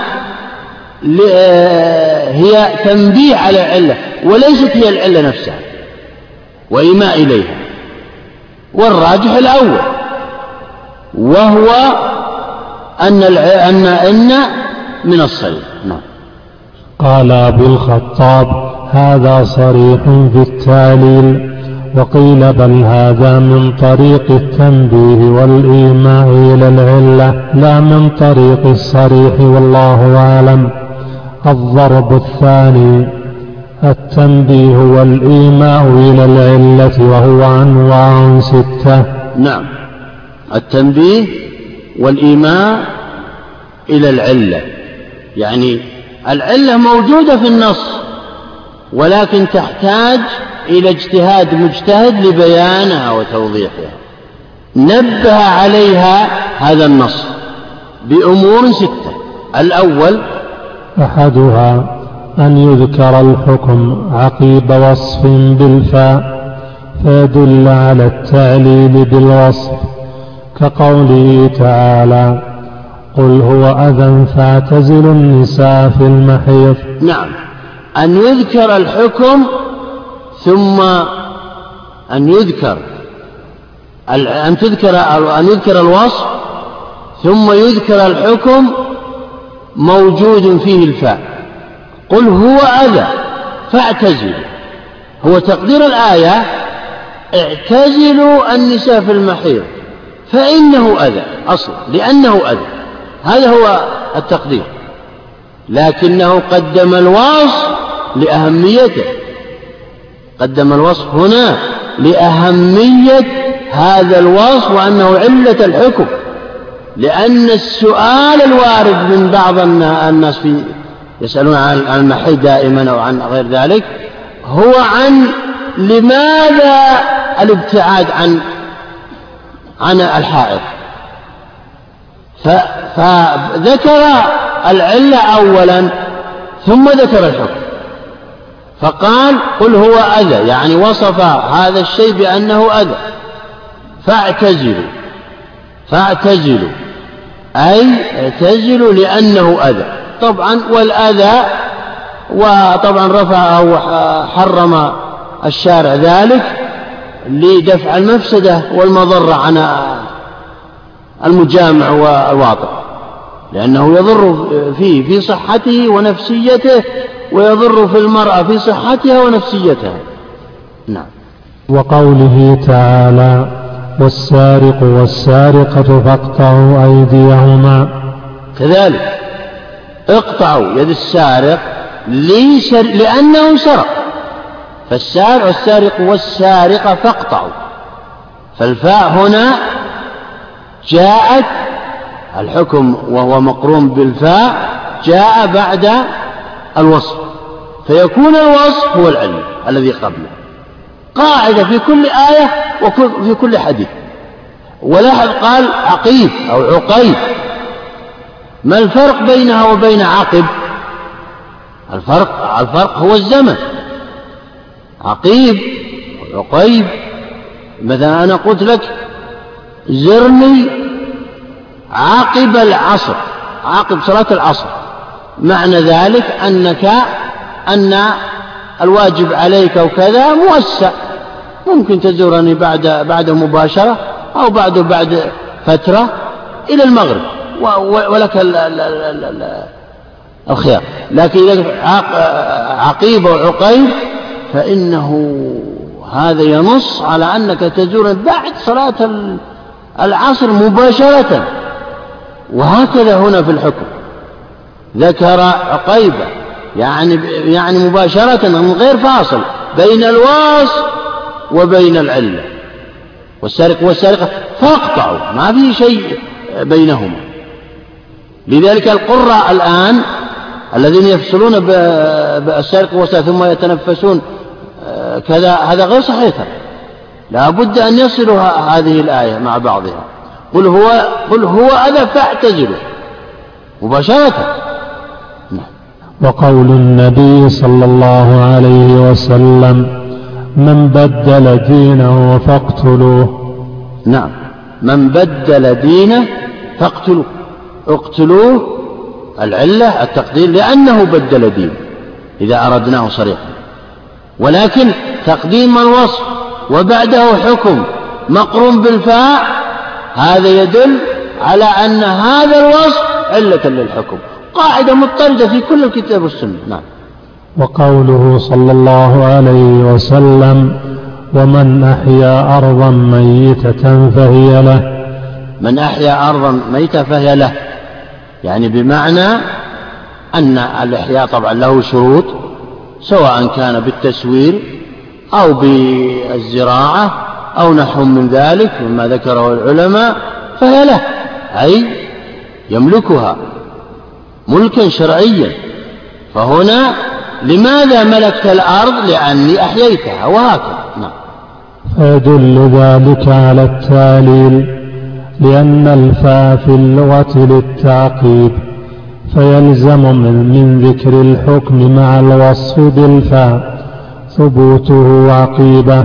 Speaker 1: هي تنبيه على العلة وليست هي العلة نفسها وإيماء إليها، والراجح الأول، وهو أن أن إن من الصريح. نعم.
Speaker 2: قال أبو الخطاب: هذا صريح في التعليل، وقيل بل هذا من طريق التنبيه والإيماء إلى العلة لا من طريق الصريح، والله أعلم. الضرب الثاني التنبيه والإيماء إلى العلة، وهو أنواع ستة.
Speaker 1: نعم. التنبيه والإيماء إلى العلة، يعني العلة موجودة في النص ولكن تحتاج إلى اجتهاد مجتهد لبيانها وتوضيحها. نبه عليها هذا النص بأمور ستة. الأول
Speaker 2: أحدها أن يذكر الحكم عقيب وصف بالفاء فيدل على التعليل بالوصف، كقوله تعالى: قل هو أذى فاعتزلوا النساء في المحيض.
Speaker 1: نعم. أن يذكر الحكم ثم أن يذكر أن تذكر أن يذكر الوصف ثم يذكر الحكم موجود فيه الفاء. قل هو أذى فاعتزلوا، هو تقدير الآية: اعتزلوا النساء في المحيض فإنه أذى أصلا، لأنه أذى، هذا هو التقدير. لكنه قدم الوصف لأهميته، قدم الوصف هنا لأهمية هذا الوصف وأنه علة الحكم، لأن السؤال الوارد من بعض الناس في يسألون عن المحيض دائما أو عن غير ذلك هو عن لماذا الابتعاد عن عن الحائض، فذكر العلة أولا ثم ذكر الحكم، فقال: قل هو أذى، يعني وصف هذا الشيء بأنه أذى، فاعتزلوا فاعتزلوا أي اعتزلوا لأنه أذى. طبعا والأذى، وطبعا رفع أو حرم الشارع ذلك لدفع المفسدة والمضرة عن المجامع والواطئ، لأنه يضر فيه في صحته ونفسيته، ويضر في المرأة في صحتها ونفسيتها. نعم.
Speaker 2: وقوله تعالى: والسارق والسارقة فاقطعوا أيديهما،
Speaker 1: كذلك اقطعوا يد السارق لأنه سرق، فالسارق والسارق والسارقة فاقطعوا، فالفاء هنا جاءت الحكم وهو مقرون بالفاء جاء بعد الوصف، فيكون الوصف هو العلم الذي قبله. قاعدة في كل آية وفي كل حديث. ولاحظ قال عقيب أو عقيب، ما الفرق بينها وبين عقب؟ الفرق الفرق هو الزمن. عقيب وعقيب، مثلا أنا قلت لك زرني عقب العصر، عقب صلاة العصر، معنى ذلك أنك أن الواجب عليك وكذا موسع، ممكن تزورني بعد بعد مباشرة أو بعد بعد فترة إلى المغرب، ولك الخيار. لكن إذا عقيب وعقيب فإنه هذا ينص على أنك تزور بعد صلاة العصر مباشرة. وهكذا هنا في الحكم ذكر عقيبة يعني يعني مباشرة من غير فاصل بين الواصل وبين العلة، والسارق والسارقة فاقطعوا، ما في شيء بينهما. لذلك القراء الآن الذين يفصلون بالسارق والسارقة ثم يتنفسون كذا، هذا غير صحيح. لا بد أن يصلوا هذه الآية مع بعضها. قل هو قل هو أذى فاعتزلوا مباشرة.
Speaker 2: وقول النبي صلى الله عليه وسلم من بدل دينه فاقتلوه.
Speaker 1: نعم، من بدل دينه فاقتلوه. اقتلوه العلة التقدير لأنه بدل دينه إذا أردناه صريحا، ولكن تقديم الوصف وبعده حكم مقرون بالفاء هذا يدل على أن هذا الوصف علة للحكم، قاعدة مضطردة في كل الكتاب والسنة. نعم.
Speaker 2: وقوله صلى الله عليه وسلم ومن أحيا أرضا ميتة فهي له.
Speaker 1: من أحيا أرضا ميتة فهي له، يعني بمعنى أن الإحياء طبعا له شروط، سواء كان بالتسوير أو بالزراعة أو نحو من ذلك مما ذكره العلماء، فهي له أي يملكها ملكا شرعيا. فهنا لماذا ملكت الأرض؟ لأني أحييتها، وهكذا. نعم.
Speaker 2: فيدل ذلك على التعليل، لأن الفاء في اللغة للتعقيب، فيلزم من, من ذكر الحكم مع الوصف بالفاء ثبوته عقيبة،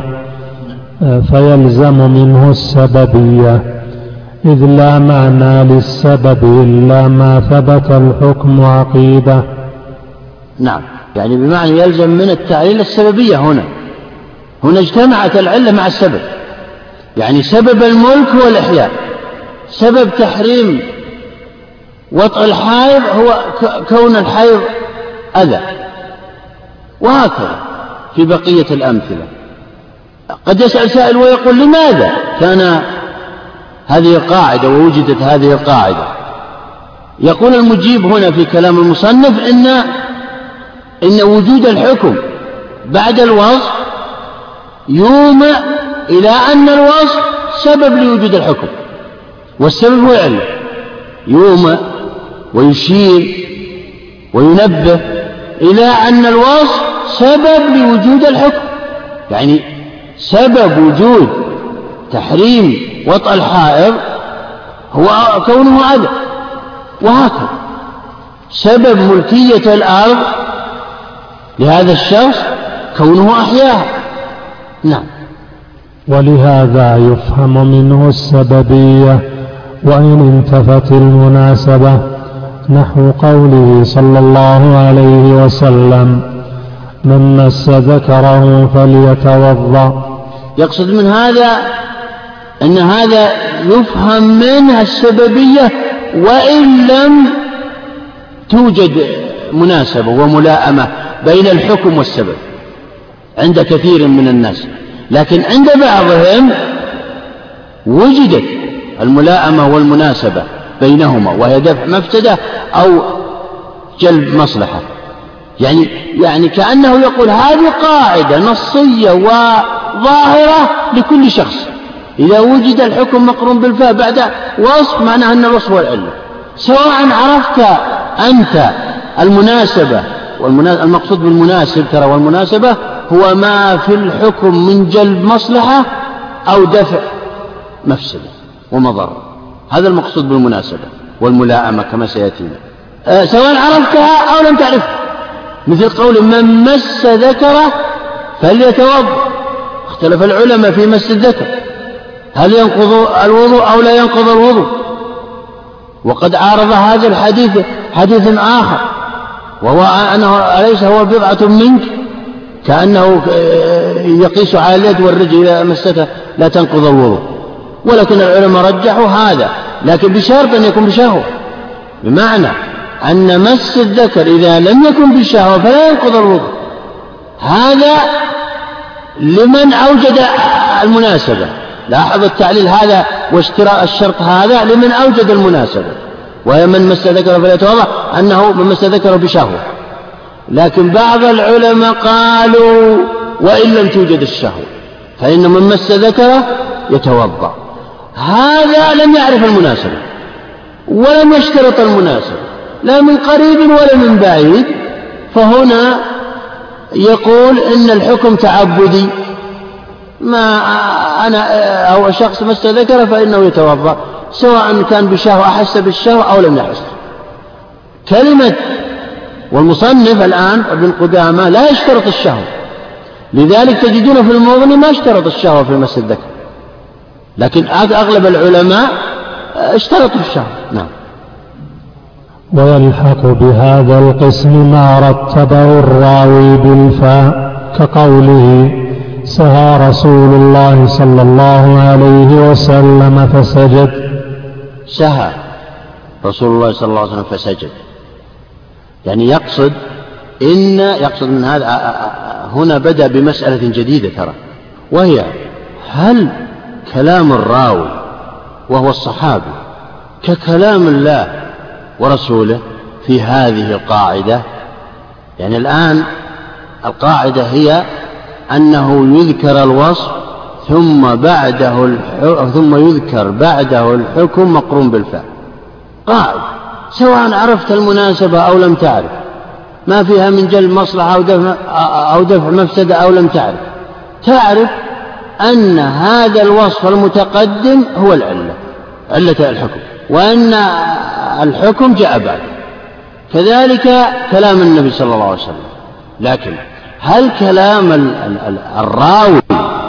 Speaker 2: فيلزم منه السببية، إذ لا معنى للسبب إلا ما ثبت الحكم عقيبة.
Speaker 1: نعم، يعني بمعنى يلزم من التعليل السببية. هنا هنا اجتمعت العلة مع السبب، يعني سبب الملك هو الإحياء، سبب تحريم وطء الحائض هو كون الحيض أذى، وهكذا في بقية الأمثلة. قد يسأل سائل ويقول لماذا كان هذه القاعدة ووجدت هذه القاعدة؟ يقول المجيب هنا في كلام المصنف إن إن وجود الحكم بعد الوصف يومئ إلى أن الوصف سبب لوجود الحكم، والسبب هو العلة. يومئ ويشير وينبه إلى أن الوصف سبب لوجود الحكم، يعني سبب وجود تحريم وطء الحائض هو كونه أذى، وهكذا سبب ملكية الأرض لهذا الشخص كونه أحياها. نعم.
Speaker 2: ولهذا يفهم منه السببية وإن انتفت المناسبة، نحو قوله صلى الله عليه وسلم من مس ذكره فليتوضأ.
Speaker 1: يقصد من هذا أن هذا يفهم منها السببية وإن لم توجد مناسبة وملائمة بين الحكم والسبب عند كثير من الناس، لكن عند بعضهم وجدت الملائمة والمناسبة بينهما، وهي دفع مفسدة أو جلب مصلحة. يعني يعني كأنه يقول هذه قاعدة نصية وظاهرة لكل شخص، إذا وجد الحكم مقرون بالفاء بعد وصف معناه أن الوصف هو العلة، سواء عرفت أنت المناسبة. والمقصود بالمناسب ترى والمناسبة هو ما في الحكم من جلب مصلحة أو دفع مفسدة ومضر، هذا المقصود بالمناسبة والملائمة كما سيأتينا، أه سواء عرفتها أو لم تعرفها. مثل قول من مس ذكره فليتوضأ، اختلف العلماء في مس الذكر هل ينقض الوضوء أو لا ينقض الوضوء، وقد عارض هذا الحديث حديث آخر وهو أنه أليس هو بضعة منك، كأنه يقيس على اليد والرجل إذا مستها لا تنقض الوضوء. ولكن العلماء رجحوا هذا، لكن بشرط أن يكون بشهوة، بمعنى أن مس الذكر إذا لم يكن بشهوة فلا ينقض الوضوء. هذا لمن أوجد المناسبة. لاحظ التعليل هذا واشتراء الشرط هذا لمن أوجد المناسبة، وهي من مس ذكره فليتوضأ، أنه من مس ذكره بشهوة. لكن بعض العلماء قالوا وإن لم توجد الشهوة فإن من مس ذكره يتوضأ. هذا لم يعرف المناسبة ولم يشترط المناسبة لا من قريب ولا من بعيد، فهنا يقول إن الحكم تعبدي، ما أنا أو شخص مس ذكره فإنه يتوضأ سواء كان بشهوة أحس بالشهوة أو لم يحس. كلمة والمصنف الآن ابن قدامة لا يشترط الشهوة، لذلك تجدون في المغني ما اشترط الشهوة في مس الذكر، لكن أغلب العلماء اشترطوا الشهوة. نعم.
Speaker 2: ويلحق بهذا القسم ما رتبه الراوي بالفاء كقوله سهى رسول الله صلى الله عليه وسلم فسجد.
Speaker 1: سهى رسول الله صلى الله عليه وسلم فسجد، يعني يقصد إن يقصد من هذا هنا بدأ بمسألة جديدة ترى، وهي هل كلام الراوي وهو الصحابي ككلام الله ورسوله في هذه القاعدة؟ يعني الآن القاعدة هي أنه يذكر الوصف ثم بعده ثم يذكر بعده الحكم مقرون بالفاء، قاعدة سواء عرفت المناسبة أو لم تعرف، ما فيها من جلب مصلحة أو دفع, أو دفع مفسدة أو لم تعرف، تعرف أن هذا الوصف المتقدم هو العلة، علة الحكم، وأن الحكم جاء بعد. كذلك كلام النبي صلى الله عليه وسلم. لكن هل كلام الراوي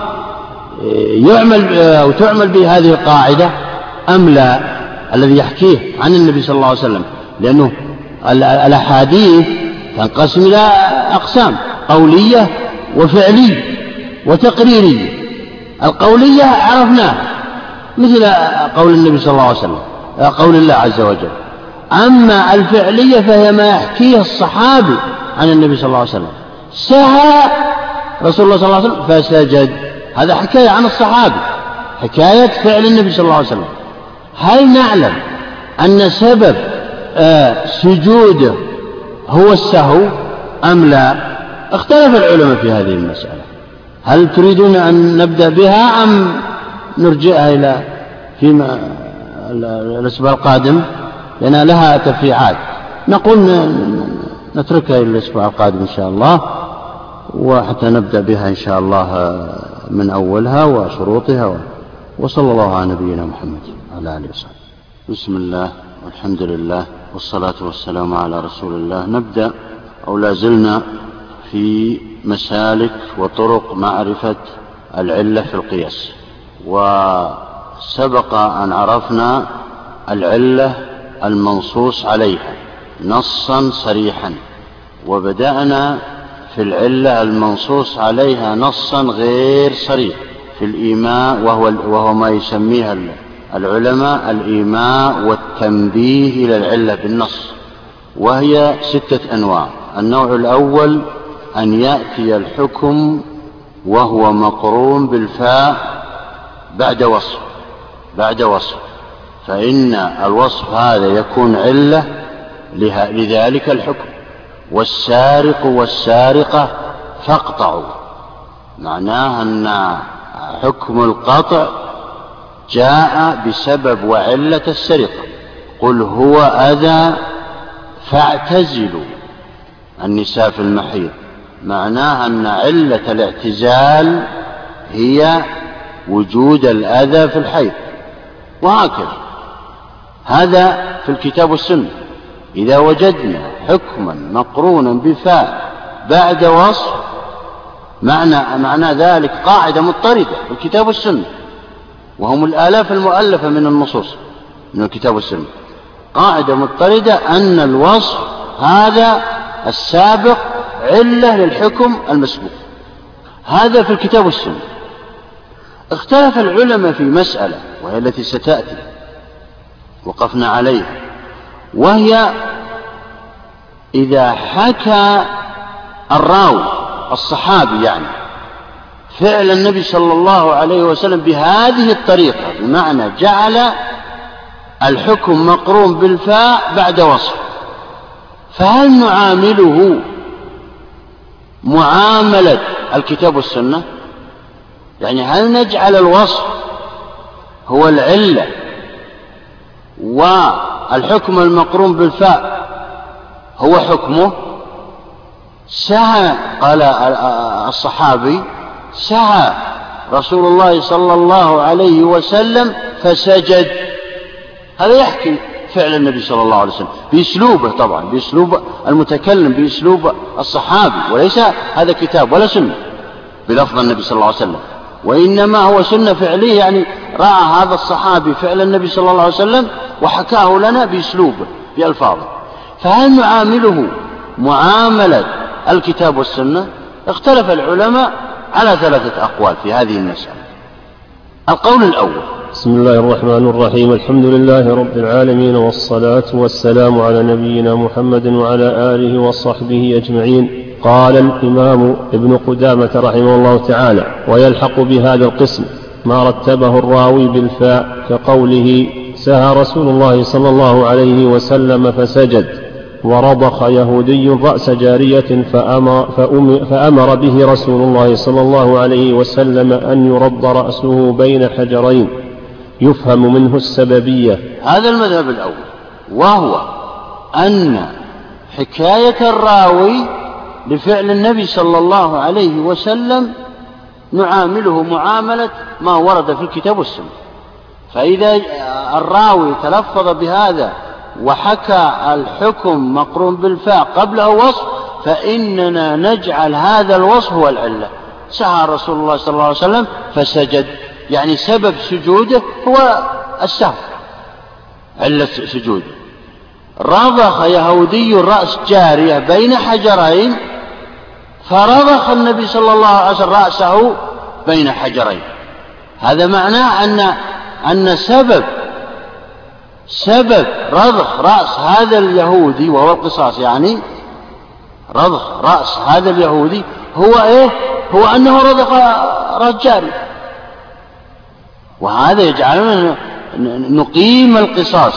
Speaker 1: يعمل أو تعمل به هذه القاعدة أم لا؟ الذي يحكيه عن النبي صلى الله عليه وسلم، لأنه الأحاديث تنقسم إلى أقسام: قولية وفعلية وتقريرية. القولية عرفناها مثل قول النبي صلى الله عليه وسلم، قول الله عز وجل. أما الفعلية فهي ما يحكيه الصحابي عن النبي صلى الله عليه وسلم. سهى رسول الله صلى الله عليه وسلم فسجد، هذا حكاية عن الصحابي، حكاية فعل النبي صلى الله عليه وسلم. هل نعلم أن سبب آه سجوده هو السهو أم لا؟ اختلف العلماء في هذه المسألة. هل تريدون أن نبدأ بها أم نرجعها إلى فيما الأسبوع القادم؟ لأن لها تفريعات. نقول نتركها إلى الأسبوع القادم إن شاء الله، وحتى نبدأ بها إن شاء الله من أولها وشروطها. وصلى الله على نبينا محمد وعلى آله وصحبه. بسم الله والحمد لله والصلاة والسلام على رسول الله. نبدأ أو لازلنا في مسالك وطرق معرفة العلة في القياس. وسبق أن عرفنا العلة المنصوص عليها نصا صريحا، وبدأنا في العلة المنصوص عليها نصا غير صريح في الإيماء، وهو, وهو ما يسميها العلماء الإيماء والتنبيه إلى العلة بالنص، وهي ستة أنواع. النوع الأول أن يأتي الحكم وهو مقرون بالفاء بعد وصف بعد وصف فإن الوصف هذا يكون علة لذلك الحكم. والسارق والسارقة فاقطعوا، معناها أن حكم القطع جاء بسبب وعلة السرقة. قل هو أذى فاعتزلوا النساء في المحيض، معناها أن علة الاعتزال هي وجود الأذى في الحيض. وهكذا هذا في الكتاب والسنة. إذا وجدنا حكما مقرونا بفاء بعد وصف، معنى, معنى ذلك قاعدة مضطردة في الكتاب والسنة، وهم الآلاف المؤلفة من النصوص من الكتاب والسنة. قاعدة مضطردة أن الوصف هذا السابق علة للحكم المسبوق، هذا في الكتاب والسنة. اختلف العلماء في مسألة وهي التي ستأتي وقفنا عليها، وهي إذا حكى الراوي الصحابي يعني فعل النبي صلى الله عليه وسلم بهذه الطريقة، بمعنى جعل الحكم مقرون بالفاء بعد وصف، فهل نعامله معاملة الكتاب والسنة؟ يعني هل نجعل الوصف هو العلة والحكم المقرون بالفاء هو حكمه؟ سعى، قال الصحابي، سعى رسول الله صلى الله عليه وسلم فسجد. هذا يحكي فعل النبي صلى الله عليه وسلم بأسلوبه، طبعا بأسلوب المتكلم، بأسلوب الصحابي، وليس هذا كتاب ولا سنة بلفظ النبي صلى الله عليه وسلم، وإنما هو سنة فعليه، يعني رأى هذا الصحابي فعل النبي صلى الله عليه وسلم وحكاه لنا بأسلوبه بألفاظه. فهل نعامله معاملة الكتاب والسنة؟ اختلف العلماء على ثلاثة أقوال في هذه المسألة. القول الأول:
Speaker 4: بسم الله الرحمن الرحيم، الحمد لله رب العالمين، والصلاة والسلام على نبينا محمد وعلى آله وصحبه أجمعين. قال الإمام ابن قدامة رحمه الله تعالى: ويلحق بهذا القسم ما رتبه الراوي بالفاء كقوله: سهى رسول الله صلى الله عليه وسلم فسجد، ورضخ يهودي رأس جارية فأمر, فأمر به رسول الله صلى الله عليه وسلم أن يرض رأسه بين حجرين، يفهم منه السببية.
Speaker 1: هذا المذهب الأول، وهو أن حكاية الراوي لفعل النبي صلى الله عليه وسلم نعامله معاملة ما ورد في الكتاب والسنة. فإذا الراوي تلفظ بهذا وحكى الحكم مقرون بالفاء قبله وصف، فإننا نجعل هذا الوصف هو العلة. سعى رسول الله صلى الله عليه وسلم فسجد، يعني سبب سجوده هو السهو، علة سجوده. رضخ يهودي رأس جارية بين حجرين، فرضخ النبي صلى الله عليه وسلم رأسه بين حجرين. هذا معناه أن أن سبب سبب رضخ رأس هذا اليهودي، وهو القصاص، يعني رضخ رأس هذا اليهودي هو إيه؟ هو أنه رضخ رأس جارية. وهذا يجعلنا نقيم القصاص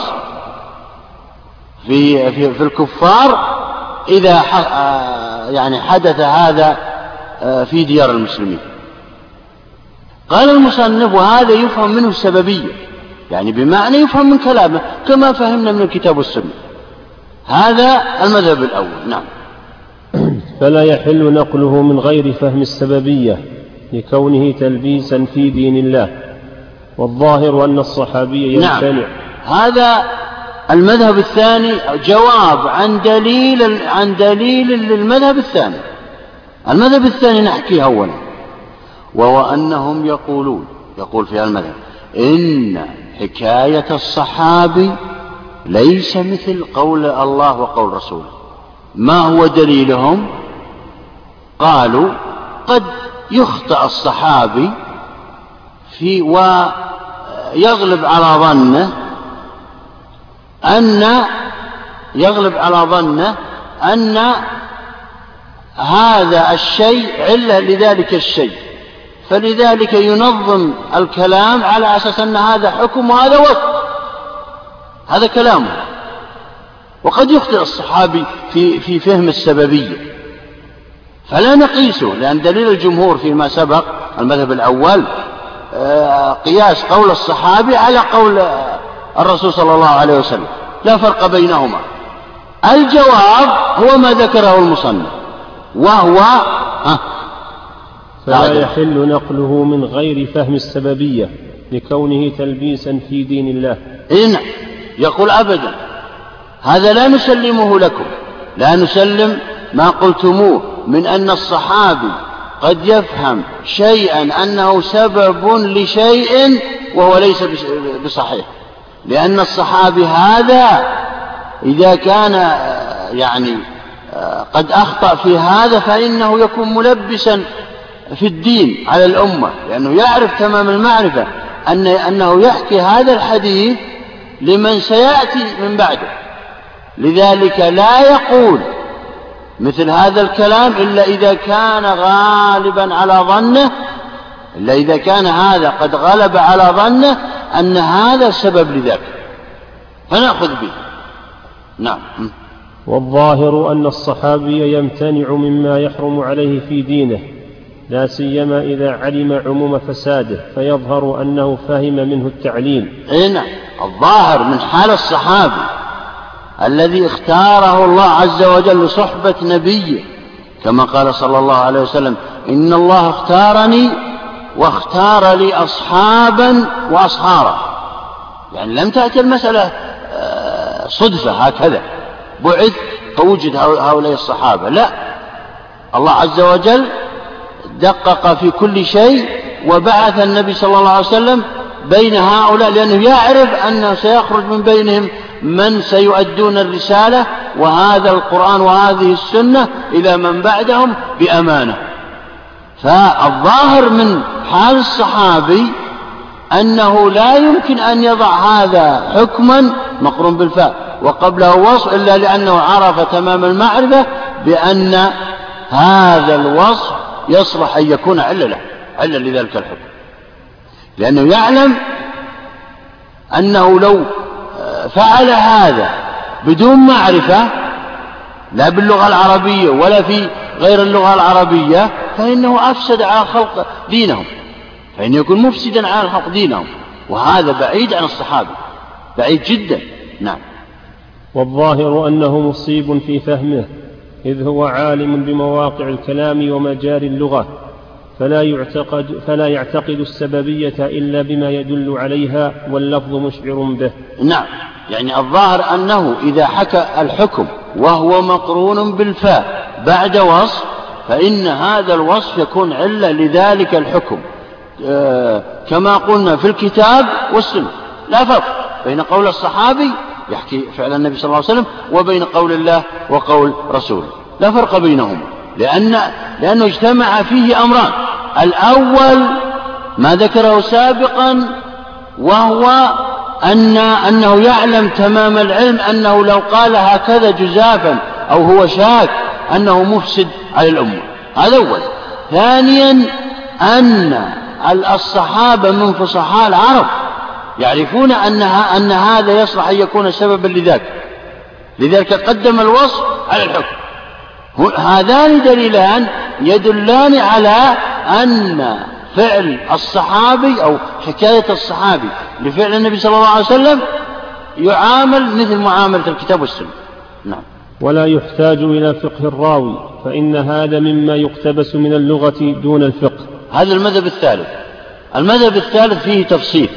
Speaker 1: في في, في الكفار إذا يعني حدث هذا في ديار المسلمين. قال المصنف: وهذا يفهم منه السببية، يعني بمعنى يفهم من كلامه كما فهمنا من الكتاب والسنة. هذا المذهب الأول. نعم.
Speaker 4: فلا يحل نقله من غير فهم السببية لكونه تلبيسا في دين الله، والظاهر أن الصحابي يمتنع.
Speaker 1: نعم. هذا المذهب الثاني جواب عن دليل عن دليل للمذهب الثاني. المذهب الثاني نحكيه أولا، وهو أنهم يقولون يقول في المذهب إن حكاية الصحابي ليس مثل قول الله وقول رسوله. ما هو دليلهم؟ قالوا: قد يخطئ الصحابي في ويغلب على ظنه أن يغلب على ظنه أن هذا الشيء علة لذلك الشيء، فلذلك ينظم الكلام على أساس أن هذا حكم وهذا وصف. هذا كلامه. وقد يخطئ الصحابي في في فهم السببية، فلا نقيسه، لأن دليل الجمهور فيما سبق المذهب الأول قياس قول الصحابي على قول الرسول صلى الله عليه وسلم، لا فرق بينهما. الجواب هو ما ذكره المصنف، وهو ها
Speaker 4: فلا يحل نقله من غير فهم السببية لكونه تلبيسا في دين الله.
Speaker 1: إن يقول أبدا هذا لا نسلمه لكم، لا نسلم ما قلتموه من أن الصحابي قد يفهم شيئا أنه سبب لشيء وهو ليس بصحيح، لأن الصحابي هذا إذا كان يعني قد أخطأ في هذا فإنه يكون ملبسا في الدين على الأمة، لأنه يعرف تمام المعرفة أن أنه يحكي هذا الحديث لمن سيأتي من بعده. لذلك لا يقول مثل هذا الكلام إلا إذا كان غالبا على ظنه، إلا إذا كان هذا قد غلب على ظنه أن هذا سبب لذلك فنأخذ به. نعم.
Speaker 4: والظاهر أن الصحابي يمتنع مما يحرم عليه في دينه، لا سيما إذا علم عموم فساده، فيظهر أنه فهم منه التعليم.
Speaker 1: إيه، الظاهر من حال الصحابي الذي اختاره الله عز وجل لصحبة نبيه، كما قال صلى الله عليه وسلم: إن الله اختارني واختار لي أصحابا وأصهارا. يعني لم تأتي المسألة صدفة هكذا بعث فوجد هؤلاء الصحابة، لا، الله عز وجل دقق في كل شيء وبعث النبي صلى الله عليه وسلم بين هؤلاء، لأنه يعرف أنه سيخرج من بينهم من سيؤدون الرسالة وهذا القرآن وهذه السنة إلى من بعدهم بأمانة. فالظاهر من حال الصحابي أنه لا يمكن أن يضع هذا حكما مقرون بالفاء وقبله وصف إلا لأنه عرف تمام المعرفة بأن هذا الوصف يصلح أن يكون علة له، علة لذلك الحكم، لأنه يعلم أنه لو فعل هذا بدون معرفة لا باللغة العربية ولا في غير اللغة العربية فإنه أفسد على الخلق دينهم، فإنه يكون مفسدا على الخلق دينهم، وهذا بعيد عن الصحابة، بعيد جدا. نعم.
Speaker 4: والظاهر أنه مصيب في فهمه، إذ هو عالم بمواقع الكلام ومجاري اللغة، فلا يعتقد, فلا يعتقد السببية إلا بما يدل عليها واللفظ مشعر به.
Speaker 1: نعم، يعني الظاهر أنه إذا حكى الحكم وهو مقرون بالفاء بعد وصف فإن هذا الوصف يكون علة لذلك الحكم، آه كما قلنا في الكتاب والسنة. لا فرق بين قول الصحابي يحكي فعل النبي صلى الله عليه وسلم وبين قول الله وقول رسوله، لا فرق بينهما، لأن لأنه اجتمع فيه أمران: الأول ما ذكره سابقا وهو أن أنه يعلم تمام العلم أنه لو قال هكذا جزافا أو هو شاك أنه مفسد على الأمة، هذا أول. ثانيا أن الصحابة من فصحاء العرب يعرفون أنها أن هذا يصلح أن يكون سببا لذاك، لذلك قدم الوصف على الحكم. هذان دليلان يدلان على أن فعل الصحابي أو حكاية الصحابي لفعل النبي صلى الله عليه وسلم يعامل مثل معاملة الكتاب والسنة. نعم.
Speaker 4: ولا يحتاج إلى فقه الراوي، فإن هذا مما يقتبس من اللغة دون الفقه.
Speaker 1: هذا المذهب الثالث. المذهب الثالث فيه تفصيل.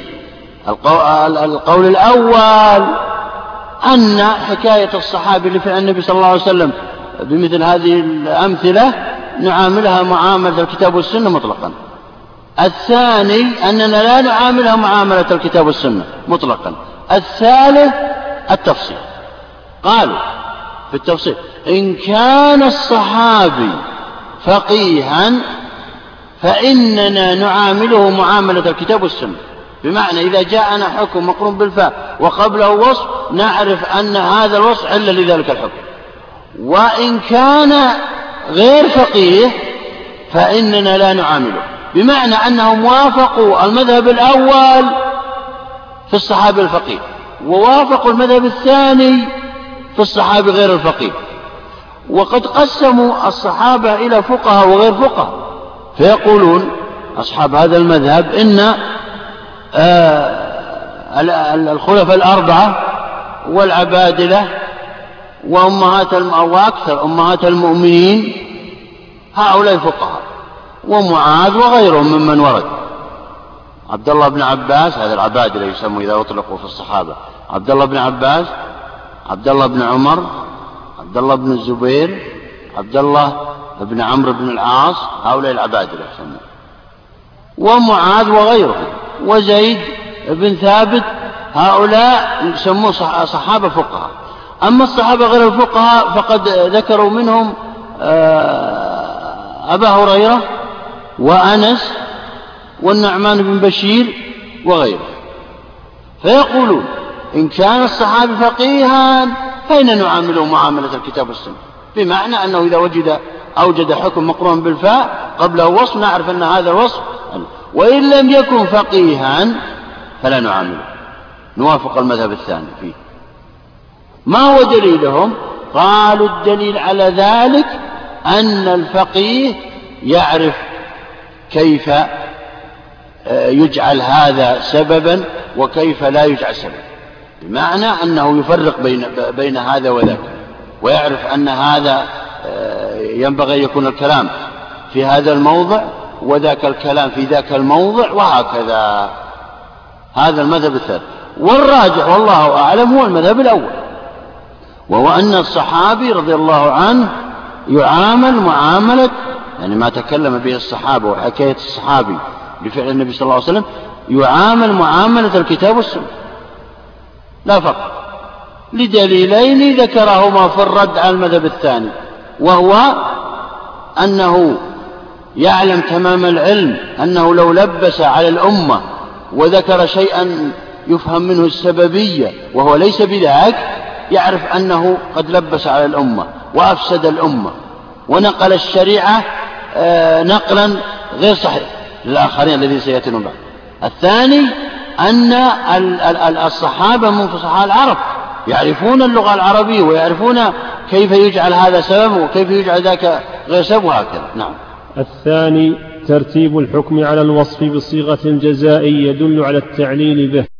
Speaker 1: القول الأول أن حكاية الصحابي لفعل النبي صلى الله عليه وسلم بمثل هذه الأمثلة نعاملها معاملة الكتاب والسنة مطلقا. الثاني أننا لا نعاملها معاملة الكتاب والسنة مطلقا. الثالث التفصيل. قالوا في التفصيل: إن كان الصحابي فقيها فإننا نعامله معاملة الكتاب والسنة، بمعنى إذا جاءنا حكم مقرون بالفاء وقبله وصف نعرف أن هذا الوصف علة لذلك الحكم. وإن كان غير فقيه فإننا لا نعامله، بمعنى أنهم وافقوا المذهب الأول في الصحابي الفقيه ووافقوا المذهب الثاني في الصحابي غير الفقيه، وقد قسموا الصحابة إلى فقهاء وغير فقهاء، فيقولون أصحاب هذا المذهب إن الخلفاء الأربعة والعبادلة وأمهات وأكثر أمهات المؤمنين هؤلاء فقهاء، ومعاذ وغيرهم ممن ورد، عبد الله بن عباس، هذا العبادلة يسموا إذا أطلقوا في الصحابة، عبد الله بن عباس، عبد الله بن عمر، عبد الله بن الزبير، عبد الله بن عمرو بن العاص، هؤلاء العبادلة يسموا، ومعاذ وغيرهم، وزيد بن ثابت، هؤلاء يسموا صحابة فقهاء. أما الصحابة غير الفقهاء فقد ذكروا منهم أبا هريرة وأنس والنعمان بن بشير وغيره، فيقولون إن كان الصحابي فقيها فإن نعامله معاملة الكتاب والسنة، بمعنى أنه إذا وجد أوجد حكم مقرون بالفاء قبله وصف نعرف أن هذا الوصف، وإن لم يكن فقيها فلا نعامله، نوافق المذهب الثاني فيه. ما هو دليلهم؟ قالوا الدليل على ذلك أن الفقيه يعرف كيف يجعل هذا سببا وكيف لا يجعل سببا، بمعنى أنه يفرق بين, بين هذا وذاك، ويعرف أن هذا ينبغي أن يكون الكلام في هذا الموضع وذاك الكلام في ذاك الموضع، وهكذا. هذا المذهب الثالث، والراجح والله أعلم هو المذهب الأول، وهو أن الصحابي رضي الله عنه يعامل معاملة، يعني ما تكلم به الصحابة وحكاية الصحابي بفعل النبي صلى الله عليه وسلم يعامل معاملة الكتاب والسنة لا فرق، لدليلين ذكرهما في الرد على المذهب الثاني، وهو أنه يعلم تمام العلم أنه لو لبس على الأمة وذكر شيئا يفهم منه السببية وهو ليس بذاك، يعرف أنه قد لبس على الأمة وأفسد الأمة ونقل الشريعة نقلا غير صحيح للآخرين الذين سيأتون بعد. الثاني أن الصحابة من فصحاء العرب يعرفون اللغة العربية ويعرفون كيف يجعل هذا سبب وكيف يجعل ذاك غير سبب وهكذا. نعم.
Speaker 4: الثاني ترتيب الحكم على الوصف بصيغة الجزاء يدل على التعليل به.